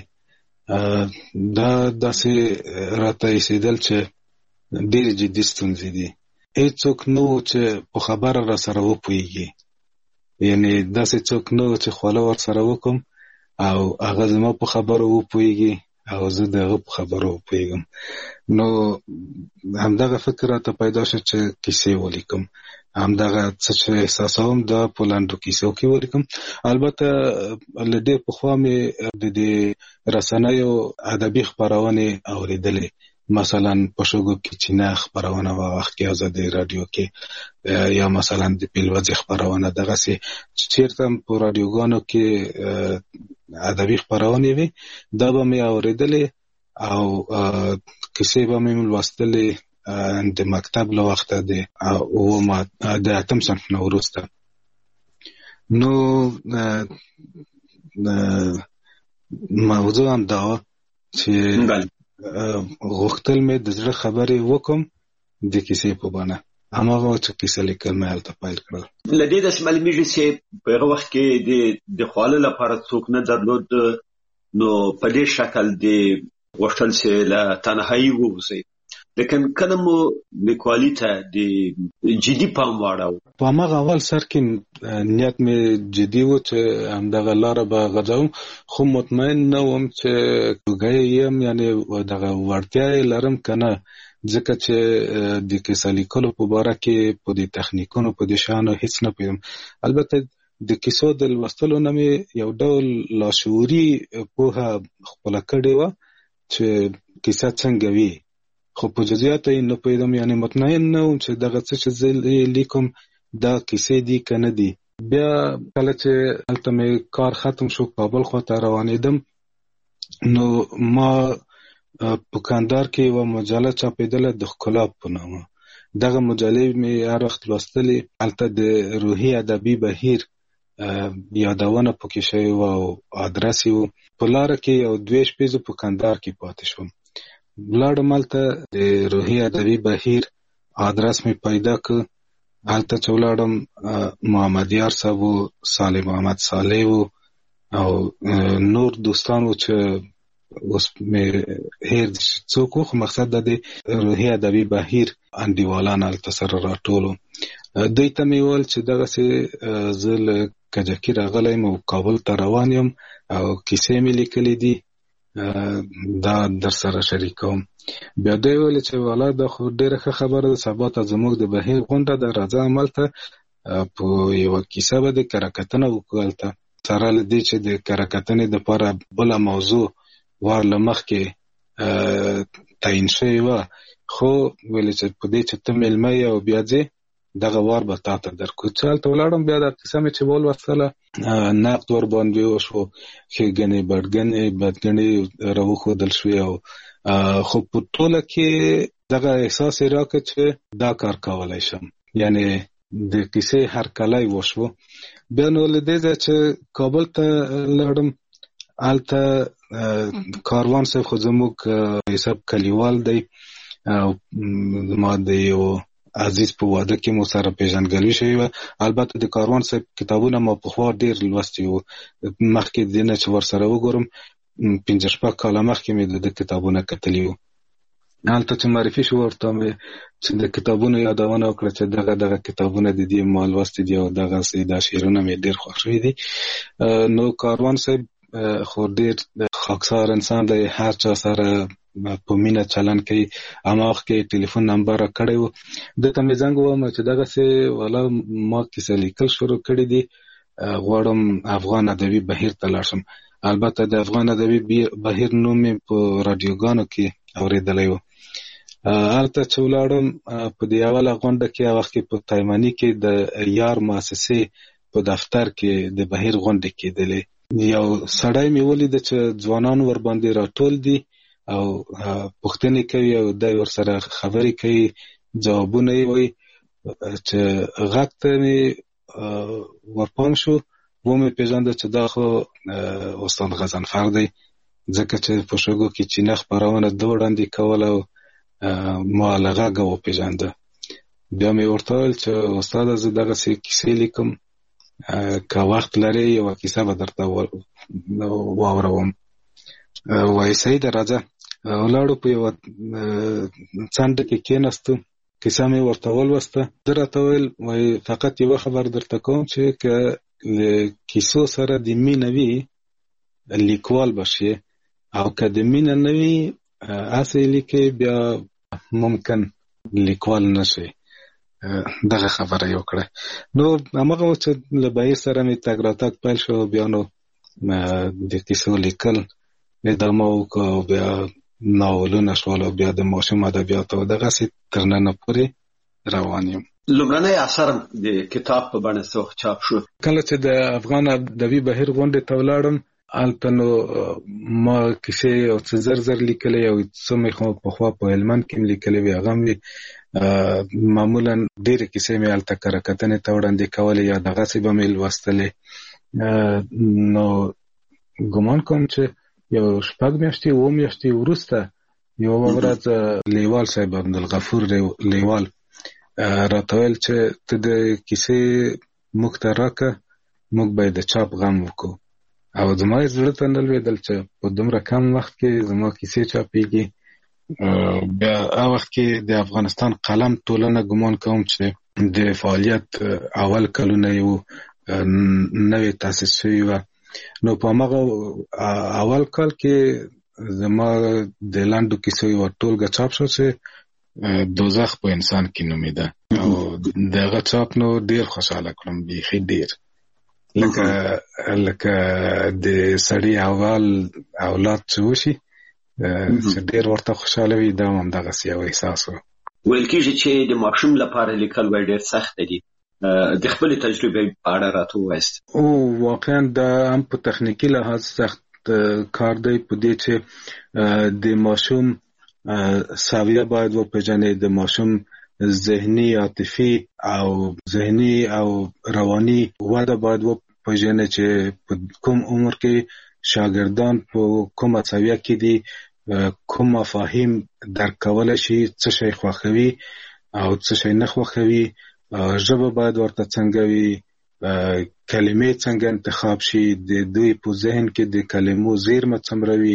دا داسې راته ایسېدل چې ډېرې جدي ستونزې دي. هېڅوک نه و چې په خبره را سره وپوهېږي، یعنې داسې څوک نه و چې خواله ور سره وکړم او هغه زما په خبرو وپوهېږي او زه د هغه په خبرو وپوهېږم. نو همدغه فکر راته پیدا شو چې کیسې ولیکم. همدغه څه چې احساسوم دا په لنډو کیسو کې ولیکم. البته له ډېر پخوا مې د دې رسنیو ادبي خپرونې اورېدلې، مثلا په شوګو کې چینه خپرونه و، وخت کې ازادي رادیو کې، یا مثلا د پیلوځي خپرونه. دغسې چېرته په رادیوګانو کې ادبي خپرونې وي، دا به مې اورېدلې او کیسې به مې لوستلې د مکتب له وخته د اووم د اتم صنف نه وروسته. نو موضوع هم دا چې غوښتل مې د زړه خبرې وکم د کیسې په بڼه. هماغه چې کیسه لیکل مې هلته پیل کړل. له دې داسې معلومیږي چې په هغه وخت کې د خواله لپاره څوک نه درلود، نو په دې شکل د غوښتل چې له تنهایي ووځئ. لیکن کله مو لیکوالي ته د جدي پام واړاوه؟ په هماغه اول سر کې نیت مې جدي و چې همدغه لاره به غځوم، خو مطمئن نه وم چې ګای یم، یعنې دغه وړتیا یې لرم که نه، ځکه چې د کیسه لیکلو په باره کې په دې تخنیکونو په دې شیانو هېڅ نه پوهېدم. البته د کیسو د لوستلو نه مې یو ډول لاشعوري پوهه خپله کړې وه چې کیسه څنګه وي، خو په جزئیاتو یې نه پوهېدم. یعنې مطمئن نه وم چې دغه څه چې زه لیکم دا کیسې دي که نه دي. بیا کله چې هلته مې کار ختم شو، کابل خواته روانېدم، نو ما په کندهار کې یوه مجله چاپېدله د ښکلا په نامه. دغه مجلې مې هر وخت لوستلې. هلته د روحي ادبي بهیر یادونه پکې شوې وه او ادرس یې و. په لاره کې یو دوې شپې زه په کندهار کې پاتې شوم. ولاړم هلته د روحي ادبي بهیر ادرس مې پیدا کړ. هلته چې ولاړم محمد یار صاحب و، صالح محمد صالح و او نور دوستان و چې اوس مې هېر څوک و، خو مقصد د دې روحي ادبي بهیر انډیوالان هلته سره راټول و. دوی ته مې وویل چې دغسې زه له کجکي راغلی یم او کابل ته روان یم او کیسې مې لیکلې دي، دا در سره شریکوم. بیا دوی ویل چې والا دا خو ډېره ښه خبره ده، سبا ته زموږ د بهیر غونډه ده، راځه همالته په یوه کیسه به د کره کتنه وکړو. هلته سره له دې چې د کره کتنې دپاره بله موضوع وار له مخکې تعین شوې وه، خو ویل چې په دې چې ته مېلمه یې او بیا ځې، دغه وار به تاسو درکو. چې ته ولاړم بیا د قسمه چې بول وسله نقد ور باندې وشو خېګنې بډګنې بدګنې راوخو دل شوی او خو په ټوله کې دغه احساس راکړ چې دا کار کولای شم. یعنی د کیسې هر کلای وشو. بیا نو لیدې چې کابل ته لاړم. الته کاروان صاحب خو زموږ حساب کلیوال دی او ما د یو عزیز په واده کې مو سره پیژندګلوي شوی و. البته د کاروان صاحب کتابونه ما په خوا ډیر لوستي وو. مخکې د نه چې ور سره وګورم پنځه شپږ کاله مخکې مې د کتابونه کتلي وو. هلته چې معرفي شو ورته مې چې د کتابونو یادونه وکړه چې دغه دغه کتابونه د دې ما لوستي دي او دغه دا شعرونه مې ډیر خوښ شوي دي. نو کاروان صاحب خو ډیر خاکسار انسان دی. هر چا سره په مینه چلن کوي. اما وخت کې ټلیفون نمبر کړی و دته مې زنګ ووم چې دغه سه والا ما کیسه لیکل شروع کړی دي غواړم افغان ادبي بهیر ته لاړ شم. البته د افغان ادبي بهیر نوم په رادیوګانو کې اوریدلی و. هلته چې ولاړم په دې اوله غونډه کې وخت کې په تایماني کې د یار مؤسسې په دفتر کې د بهیر غونډه کېدلې. یو سړی مې ولید چې ځوانان ور باندې راټول دي او پوښتنې کوي او د ورسره خبرې کوي جوابونه یې وایي چې غږ ته مې ورپام شو. و مې پیژانده چې دا خو استاد غضنفر دی ځکه چې په شوګو کې چینه خپرونه د وړاندې کوله او ما له غږه وپیژانده. بیا مې ورته وویل چې استاده زه دغسې کیسې لیکم که وخت لرې یوه کیسه به درته واوروم. وایي صحیح ده راځه. ولاړو په یوه څنډه کې کېناستو. کیسه مې ورته ولوسته. ده راته ویل وایي فقط یوه خبر درته کوم چې که له کیسو سره د مینه وي لیکوال به شې او که د مینه نه وي هسې لیکې بیا ممکن لیکوال نه شي. دغه خبره یې وکړه. نو هماغه و چې له بهیر سره مې تګ راتګ پیل شو. بیا نو د کیسو لیکل ادامه وکړه او بیا ناولونه شول او بیا د ماشوم ادبیات او دغسې تر ننه پورې روان یم. لومړنی اثر د کتاب په بڼه څو چاپ شو؟ کله چې د افغان ادبي بهیر غونډې ته ولاړم هلته نو ما کیسې او څه زر زر لیکلې او څه مې خو پخوا په هلمند کې هم لیکلې وې هغه مې معمولا ډېرې کیسې مې هلته کره کتنې ته وړاندې کولې یا دغسې به مې لوستلې. نو ګمان کوم چې یو شپږ میاشتې اووه میاشتې وروسته یوه ورځ لیوال صاحب عبدالغفور لیوال راته ویل چې ته د کیسې موږ ته راکړه موږ به یې د چاپ غم وکړو. او زما یې زړه ته نه لوېدل چې په دومره کم وخت کې زما کیسې چاپېږي. بیا هغه وخت کې د افغانستان قلم ټولنه ګمان کوم چې د فعالیت اول کلونه یې وو نوې تاسیس شوې وه. نو په هماغه اول کال کې زما د لنډو کیسو یوه ټولګه چاپ شو چې دوزخ په انسان کې نومېده او دغه چاپ نو ډېر خوشحاله کړم بیخي ډېر. لکه لکه د سړي اول اولاد چې وشي چې ډېر ورته خوشحاله وي دا هم همدغسې یو احساس و. ویل کېږي چې د ماشوم لپاره لیکل وایي ډېر سخت دي. د خپلې تجربې په اړه راته ووایاست. او واقعا دا هم په تخنیکي لحاظ سخت کار دی په دې چې د ماشوم ساویه باید وپېژنې. د ماشوم ذهني عاطفي او ذهني او رواني وده باید وپېژنې چې په کوم عمر کې شاګردان په کومه ساویه کې دي کوم مفاهیم درک کولی شي څه شی خوښوي او څه شی نه خوښوي. ژبه باید ورته څنګه وي کلمې څنګه انتخاب شي د دوی په ذهن کې د کلمو زیرمه څومره وي.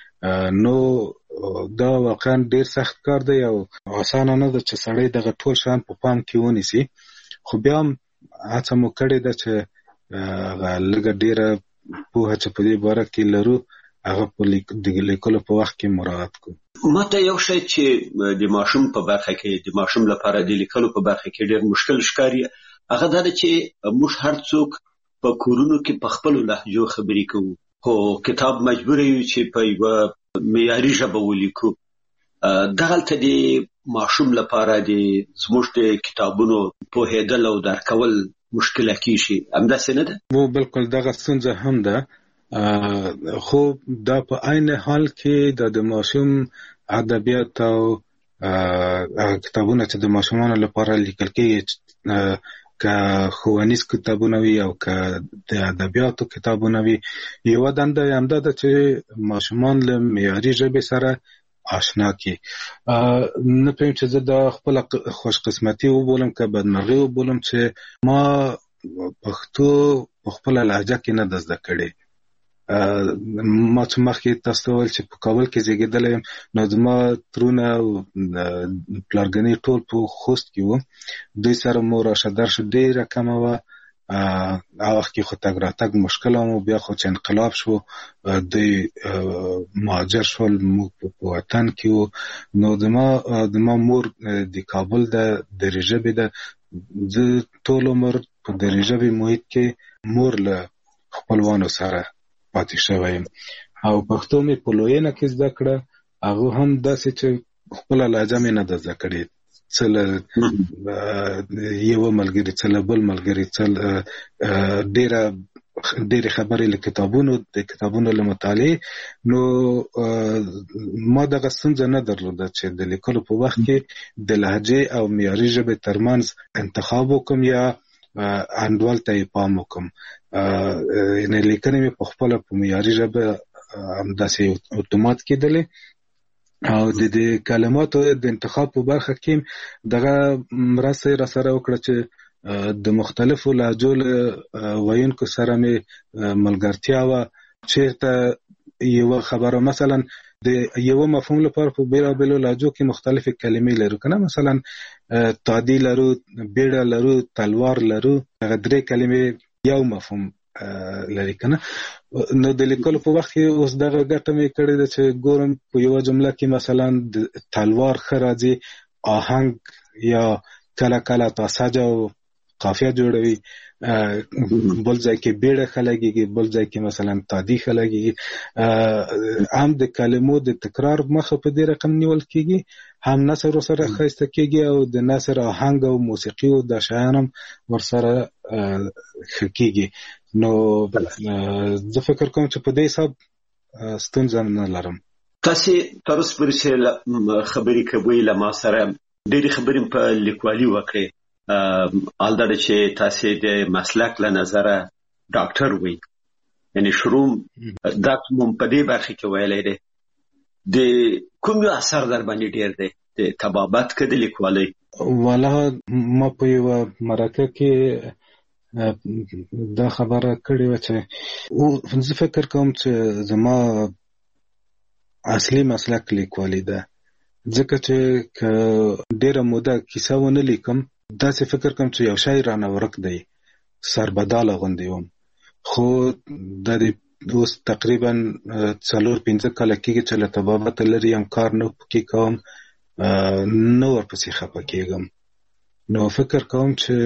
نو دا واقعا ډیر سخت کار دی او اسانه نه ده چې سړی دغه ټول شیان په پام کې ونیسي. خو بیا هم هڅه مو کړې ده چې لږه ډیره پوهه چې په دې باره کې لرو هغه په لیکلو په وخت کې مراعات کړو. ماته یو شی چې د ماشوم په برخه کې د ماشوم لپاره د لیکلو په برخه کې ډیر مشکل ښکاري هغه دا ده چې موږ هر څوک په کورونو کې په خپلو لهجو خبرې کوو خو کتاب مجبور یو چې په یوه معیاري ژبه ولیکو. دغلته د ماشوم لپاره د زموږ د کتابونو پوهېدل او درکول مشکله کیږي، همداسې نه ده؟ وو بالکل دغه ستونزه هم ده، خو دا په عین حال کې د ماشوم ادبیات او کتابونه چې د ماشومانو لپاره لیکل کېږي که ښوونیز کتابونه وي او که د ادبیاتو کتابونه وي، یوه دنده یې همدا ده چې ماشومان له معیاري ژبې سره آشنا کړي. نه پوهیم چې زه دا خپله خوش قسمتي وبولم که بدمرغي وبولم چې ما پښتو په خپله لهجه کې نه ده زده کړې. ما چې مخکې تاسو ته وویل چې په کابل کې زیږېدلی یم، نو زما ترونه او پلارګنۍ ټول په خوست کې وو. دوی سره مو راشه درشه ډېره کمه وه. هغه وخت کې خو تګ راتګ مشکل و، بیا خو چې انقلاب شو دوی مهاجر شول، موږ په وطن کې وو. نو زما زما مور د کابل د دري ژبې ده. زه ټول عمر په دري ژبې محیط کې مور له خپلوانو سره پاتې شوی یم او پښتو مې په لویینه کې زده کړه. هغه هم داسې چې خپله لهجه مې نه ده زده کړې، څه له یوه ملګري، څه له بل ملګري، څه ډېره ډېرې خبرې له کتابونو د کتابونو له مطالعې. نو ما دغه ستونزه نه درلوده چې د لیکلو په وخت کې د لهجې او معیاري ژبې ترمنځ انتخاب وکم یا انډول ته یې پام وکم. یعنې لیکنې مې په خپله په معیاري ژبه همداسې اتومات کېدلې او د دې کلماتو د انتخاب په برخه کې دغه مرسته یې راسره وکړه چې د مختلفو لهجو له ویونکو سره مې ملګرتیا وه. چېرته یوه خبره مثلا د یوه مفهوم لپاره په بېلابېلو لهجو کې مختلفې کلمې لرو که نه، مثلا تادي لرو، بیړه لرو، تلوار لرو، هغه درې کلمې یو مفهوم لري که نه. نو د لیکلو په وخت کې اوس دغه ګټه مې کړې ده چې ګورم په یوه جمله کې مثلا د تلوار ښه راځي، آهنګ یا کله کله تاسجه او قافیه جوړوي، بل ځای کې بیړه ښه لګېږي، بل ځای کې مثلا تادي ښه لګېږي. هم د کلمو د تکرار مخه په دې رقم نیول کېږي، هم نثر ورسره ښایسته کېږي او د نثر آهنګ او موسیقي او دا شیان هم ورسره ښه کېږي. نو زه فکر کوم چې په دې حساب ستونزه نه لرم. تاسې تر اوسه پورې چې خبرې کوئ له ما سره ډېرې خبرې په لیکوالي وکړې، الدا چې تاسې د مسلک له نظره ډاکټر وئ، یعنې شروع دا کوم په دې برخه کې ویلی دی، د کوم یو اثر در باندې ډېر دی د طبابت که د لیکوالۍ؟ والله ما په یوه مرکه کې دا خبره کړې وه چې زه فکر کوم چې زما اصلي مسلک لیکوالي ده، ځکه چې که ډېره موده کیسه ونه لیکم داسې فکر کوم چې یو شی رانه ورک دی، سربداله غوندې وم. خو د دې اوس تقریبا څلور پنځه کاله کېږي چې له طبابته لرې یم، کار نه پکې کوم، نه ورپسې خفه کېږم. نو فکر کوم چې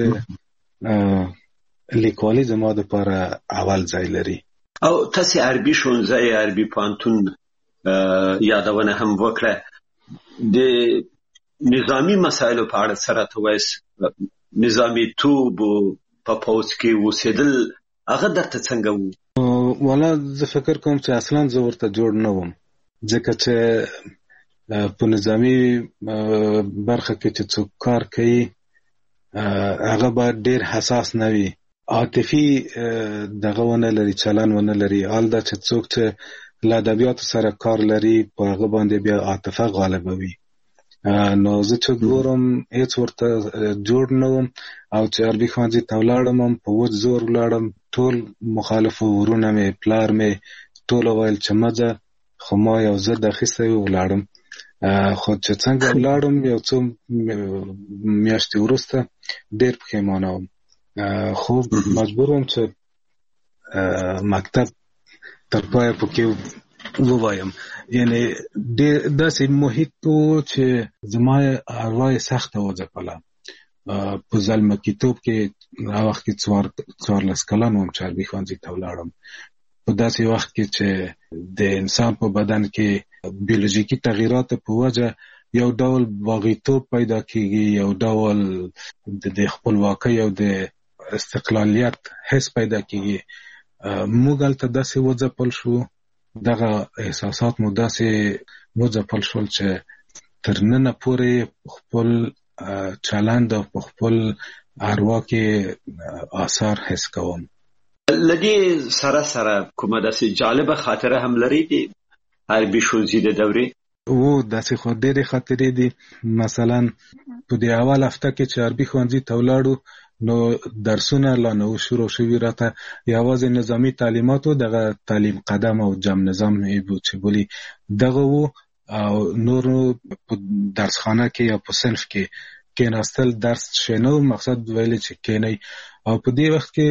لیکوالي زما دپاره اول ځای لري. او تاسې عربي ښوونځی، عربي پوهنتون یادونه هم وکړه، د نظامي مسایلو په اړه څه راته وایاست؟ نظامي توب په پوځ کې اوسېدل هغه درته څنګه وو؟ والا زه فکر کوم چې اصلا زه ورته جوړ نه وم، ځکه چې په نظامي برخه کې چې څوک کار کوي هغه باید ډېر حساس نه وي، عاطفي دغه ونه لري، چلن ونه لري. حال دا چې څوک چې له ادبیاتو سره کار لري په هغه باندې بیا عاطفه غالبه وي. نو زه چې ګورم هیڅ ورته جوړ نه وم، او چې عربي ښوونځي ته ولاړم هم په وچ زور ولاړم. ټول مخالفو ورونه مې، پلار مې ټول ویل چې مه ځه، خو ما یو ضد اخیستی ولاړم. خو چې څنګه ولاړم یو څو میاشتې وروسته ډېر پښیمانه وم، خو مجبور وم چې مکتب تر پایه پکې ووایم. یعنې داسې محیط و چې زما اروا یې سخته وځپله. په زلمکیتوب کې هغه وخت کې څوارلس کلن وم چې عربي ښوونځي ته ولاړم. په داسې وخت کې چې د انسان په بدن کې بیولوژیکي تغییراتو په وجه یو ډول باغیتوب پیدا کیږي، یو ډول د خپلواکۍ او د استقلالیت حس پیدا کیږي. موږ هلته داسې وځپل شو، دغه احساسات مو داسې وځپل شول چې تر ننه پورې خپل چلند او په خپل اروا کې آثار حس کوم. لدې سره سره کومه داسې جالبه خاطره هم لري د حربي ښوونځي د دورې؟ و داسې خو ډېرې خاطرې دي. مثلا په دې اول هفته کې چې حربي ښوونځي ته ولاړو نو درسونه لا نه شروع شوي، راته یوازې نظامي تعلیماتو، دغه تعلیم قدم او جمع نظام چې بولي دغه وو، او نور په درسخانه کې یا په صنف کې کېناستل درس شنو، مقصد ویلې چې کېنئ. او په دې وخت کې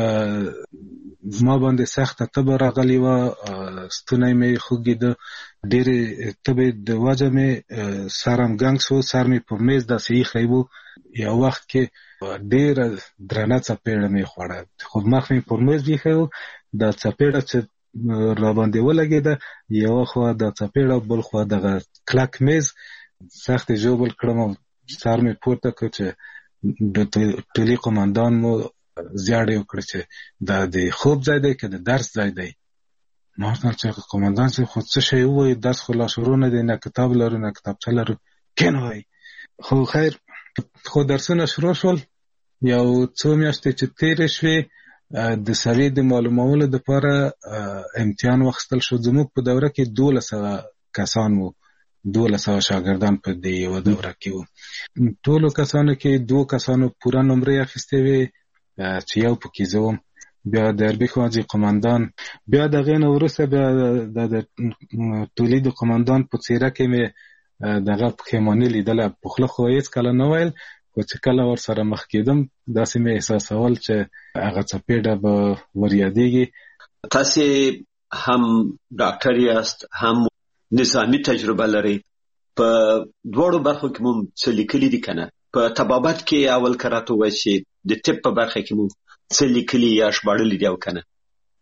ما باندې سخته تبه راغلې وه، ستونی مې خوږېده، ډېرې تبې د وجه مې سرم ګنګ شو، سر مې په میز داسې ایښی و. یو وخت کې ډېره درنه څپېړه مې خوړه، خو مخ مې پر میز ایښی و، دا څپېړه چې را باندې ولګېده، یوه خوا دا څپېړه بل خوا دغه کلک میز، سخت ژوبل کړم او سر مې پورته کړ چې د ټولي قماندان مو زیاړې وکړه چې دا د خوب ځای دی که د درس ځای دی. ما ورته چې قماندان صاحب خو څه شی ووایي، درس خو لا شروع نه دی، نه کتاب لرو نه کتابچه لرو، کېنوئ. خو خیر خو درسونه شروع شول. یو څو میاشتې چې تېرې شوې، د سویې د معلومولو دپاره امتحان واخیستل شو. زموږ په دوره کې دولس سوه کسان وو، دولس سوه شاګردان په دې یوه دوره کې وو. ټولو کسانو کې دوه کسانو پوره نمرې اخیستې وې چې یو پکې زه وم. بیا د حربي ښوونځي قماندان، بیا د هغې نه وروسته بیا د ټولي د قماندان په څېره کې مې دغه پښیماني لیدله. په خوله خو هېڅ کله نه ویل، خو چې کله ورسره مخ کېدم داسې مې احساسول چې هغه څپېړه به ور یادېږي. تاسې هم ډاکټر یاست، هم نظامي تجربه لري، په دواړو برخو کې مو څه لیکلي دي که نه؟ په طبابت کې اول که راته ووایي چې د طب په برخه کې مو څه لیکلي یا ژباړلي دي او که نه؟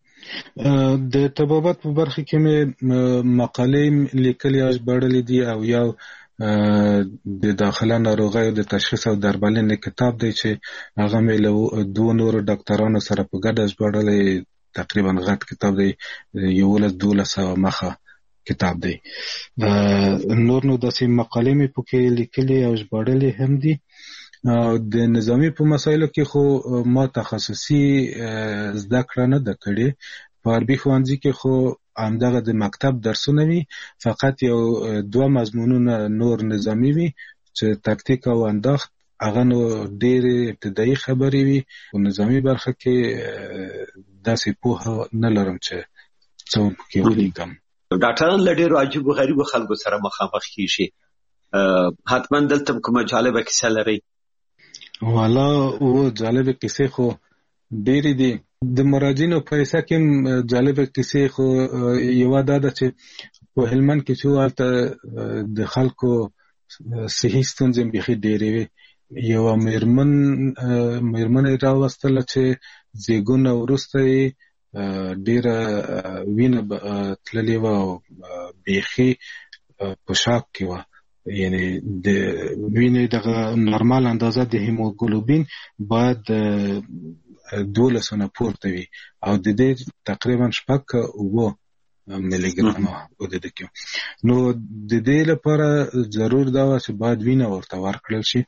د طبابت په برخه کې مې مقالې لیکلي او ژباړلي دي، او یو د داخله ناروغیو د تشخیص او درملنې کتاب دی چې هغه مې له دوه نورو ډاکټرانو سره په ګډه ژباړلی، تقریبا غټ کتاب دی، یولس دولس سوه مخه کتاب دی. نور نو داسې مقالې مې پکې لیکلي او ژباړلې هم دي. د نظامي په مسایلو کې خو ما تخصصي زده کړه نه ده کړې. په حربي ښوونځي کې خو همدغه د مکتب درسونه وي، فقط یو دوه مضمونونه نور نظامي وي چې تکتیک او انداخت، هغه نو ډېرې ابتدایي خبرې وي. په نظامي برخه کې داسې پوهه نه لرم چې څه پکې ولیکم. ډاکټران له ډېرو عجیبو غریبو خلکو سره مخامخ کېږي، حتما دلته کومه جالبه کیسه لرئ؟ والا و جالبه کیسې خو ډېرې دي. د مراجعینو په حصه کې جالبه کیسې خو یوه دا ده چې په هلمند کې چې هلته د خلکو صحي ستونزې بیخي ډېرې وې. یوه مېرمن مېرمن یې راوستله چې زیږون نه وروسته یې ډېره وینه تللې وه او بیخي په شاک کې وه، یعنې د وینې دغه نارمال اندازه د هیموګلوبین باید دولسو نه پورته وي، او د دې تقریبا شپږ که اووه ملي ګرامه وده کې. نو د دې لپاره ضرور دا وه چې باید وینه ورته ورکړل شي.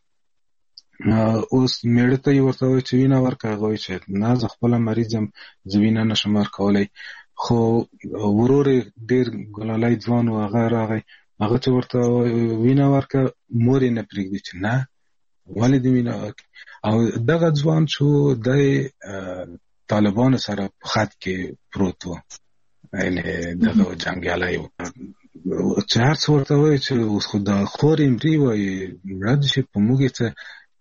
اوس میړه ته یې ورته وایي چې وینه ورکړه، هغه وایي چې نه زه خپله مریض یم، زه وینه نشم ورکولی. خو ورور یې ډېر ګلالی ځوان و، هغه راغی، هغه چې ورته وینه ورکړه، مور یې نه پرېږدي چې نه ولې دې وینه ورکړي. او دغه ځوان چې دی طالبانو سره په خط کې پروت و، یعنې دغه جنګیالی و، چې هر څه ورته وایي چې اوس خو دا خور یې مري، وایي مړه دې شي، په موږ یې څه،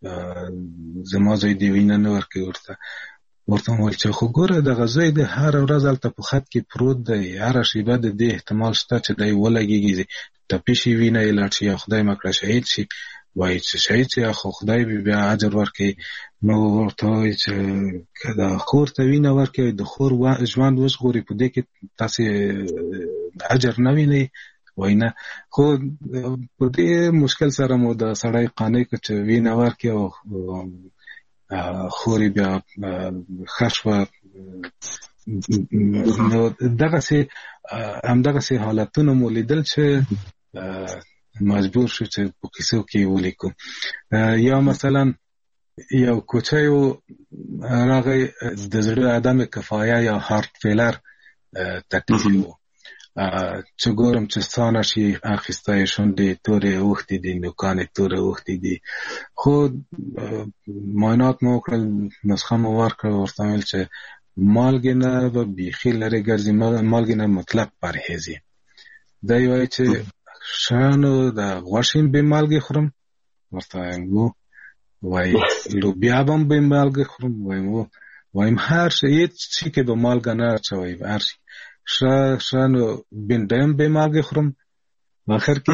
زما زوی دې وینه نه ورکوي. ورته ورته وویل چې خو ګوره دغه زوی دې هره ورځ هلته په خط کې پروت دی، هره شېبه د دې احتمال شته چې دی ولګېږي، ټپي شي، وینه یې لاړ شي، یا خدای مه کړه شهید شي. وایي چې شهید شي خو خدای به بیا اجر ورکوي. نو ورته وایي چې که د خور ته وینه ورکوي، د خور ژوند وژغوري، په دې کې تاسې اجر نه وینئ، وینه خو په دې مشکل سره مو د سړی قانې چې وینه ورکړي او خوري بیا خشوه نو دغه سي هم دغه سي حالتونه مو لیدل چې مجبور شو چې په کیسو کې ولیکو. یا مثلا یو کوچیو راغی د زړه عدم کفایه یا هارت فیلر تکلیف وو چې ګورم چې ستانه شي اخیسته شونډې تورې اوښتې دي نوکانې تورې اوښتې دي خو معاینات مو وکړل نسخه مو ورکړه ورته ویل چې مالګې نه به بیخي لرې ګرځي مالګې نه مطلق پرهیزي دی وایي چې شانو د غوښې بې مالګې خورم ورته وایم وایي لوبیا به هم بې مالګې خورم وایم وایم هر شی هېڅ شي کې به مالګه نه اچوئ هر شي ښه ښه نو بینډۍ هم بې مالګې خورم آخر کې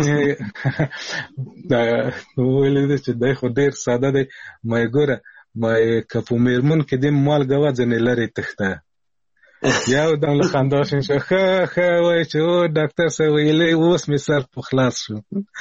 ویلی دی چې دی خو ډېر ساده دی ما یې ګوره ما یې که په میرمن کې دې مالګه وه ځینې لرې تښته یو دم له خندا شین شو ښه ښه وایي چې او ډاکټر صاحب ویلی اوس مې سر په خلاص شو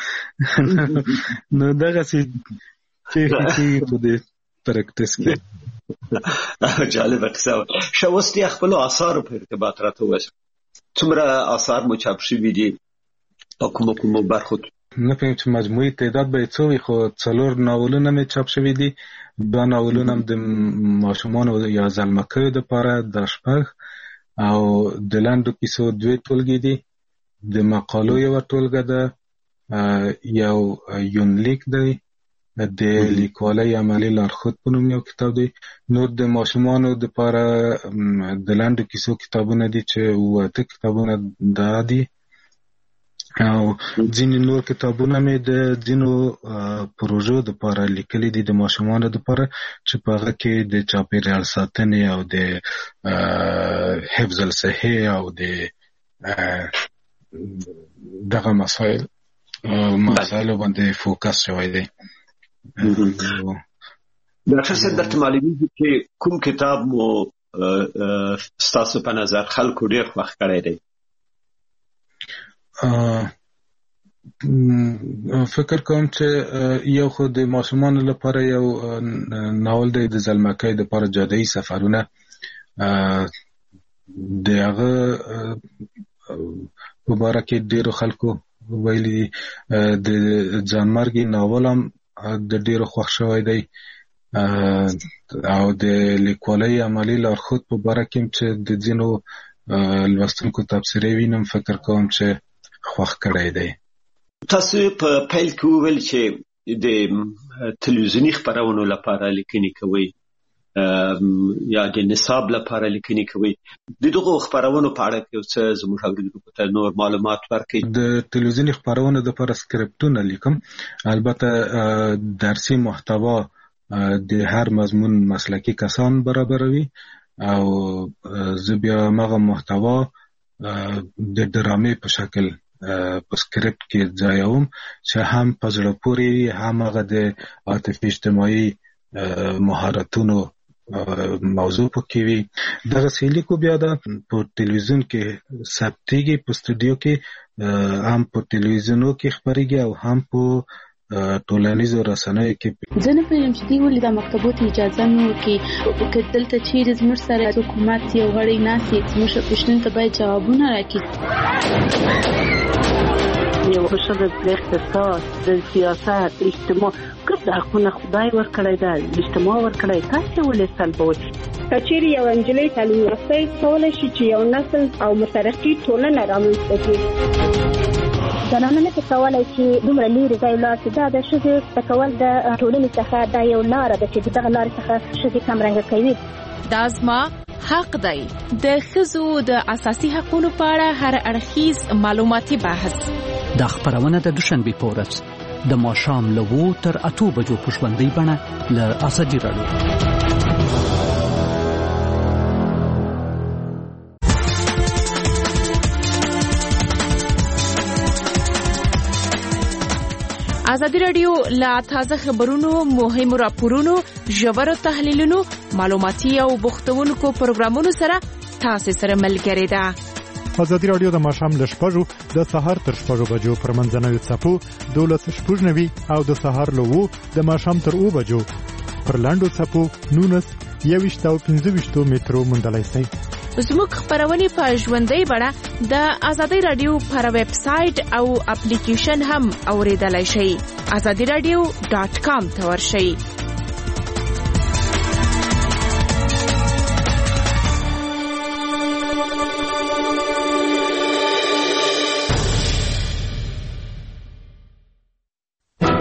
نو دغسې پېښې کېږي په دې پرکټس کې. جالبه قصه وه. ښه اوس د خپلو اثارو په ارتباط راته ووایه څومره اثار مو چاپ شوي دي په کومو کومو برخو کې؟ نه پوهېږم چې مجموعي تعداد به یې څه وي خو څلور ناولونه مې چاپ شوي دي. دوه ناولونه هم د ماشومانو یا زلمکیو دپاره دا شپږ او د لنډو کیسو دوې ټولګې دي د مقالو یوه ټولګه ده یو یونلیک دی د لیکوالۍ عملي لارښود په نوم یو کتاب دی. نور د ماشومانو دپاره د لنډو کیسو کتابونه دي چې اووه اته کتابونه دا دي او ځینې نور کتابونه مې د ځینو پروژو دپاره لیکلي دي د ماشومانو دپاره چې په هغه کې د چاپېریال ساتنې او د حفظ الصحې او د دغه مسایل مسایلو باندې فوکس شوی دی. ډاکټر صاحب درته معلومیږي چې کوم کتاب مو ستاسو په نظر خلکو ډېر خوښ کړی دی؟ فکر کوم چې یو خو د ماشومانو لپاره یو ناول دی د زلمکۍ دپاره جادویي سفرونه د هغه په باره کې ډېرو خلکو ویلي د ځانمرګي ناول هم د ډېرو خوښ شوی دی او د لیکوالۍ عملي لارښود په باره کې چې د ځینو لوستونکو تبصرې وینم فکر کوم چې خوښ کړی دی. تاسو په پیل کې وویل چې د تلویزیوني خپرونو لپاره لیکنې کوئ یا د نصاب لپاره لیکنې کوئ. د دغو خپرونو په اړه کې څه زموږ اورېدونکو ته نور معلومات ورکړئ؟ د تلویزیوني خپرونو دپاره سکرپټونه لیکم. البته درسي محتوا د هر مضمون مسلکي کسان برابروي او زه بیا هغه محتوا د ډرامې په شکل په سکرپټ کې ځایوم چې هم په زړه پورې هم هغه د عاطفي اجتماعي مهارتونو موضوع پکې وي. دغسې لیکو بیا دا په تلویزیون کې ثبتېږي په سټوډیو کې هم په تلویزیونو کې خپرېږي او هم په ټولنیزو رسنیو کې. زه نه پوهېږم چې دوی ولې دا مکتبو ته اجازه نه ورکوي که دلته چیرې زموږ سره حکومت یو غړی ناست وي زموږ پوښتنو ته باید جوابونه راکړي. یو ښځه د اقتصاد د سیاست اجتماع ګډ حقونه خدای ورکړی دی اجتماع ورکړی تاسې ولې سلبوئ؟ که چیرې یوه نجلۍ تعلیم یافته کولی شي چې یو نسل او مترقي ټولنه رامنځته کړي. زنانه نه کولی چې دومره لرې ځای ولاړ شي. دا د ښځې زده کول د ټولنې څخه دا یو لاره ده چې د دغه لارې څخه ښځې کمرنګه کوي. دا زما حق دی. د ښځو د اساسي حقونو په اړه هر اړخیز معلوماتي بحث دا خپرونه د دوشنبې په ورځ د ماښام له اوو تر اتو بجو په ژوندۍ بڼه له ازادي راډیو. ازادي راډیو له تازه خبرونو، مهمو راپورونو، ژورو تحلیلونو، معلوماتي او بوختونکو پروګرامونو سره تاسو سره ملګری ده. ازادي رادیو د ماښام له شپږو د سهار تر شپږو بجو پر منځنوي څپو دولس شپږ نوي او د سهار له وو د ماښام تر اوه بجو پر لاندو څپو نونس یويشت او پنځه ویشت میټرو موندلای شئ. زموږ خبرونه په ژوندۍ بڼه د ازادي رادیو پر ویب سټ او اپلیکیشن هم اوریدلای شئ. azadi radio dot com ته ورشئ.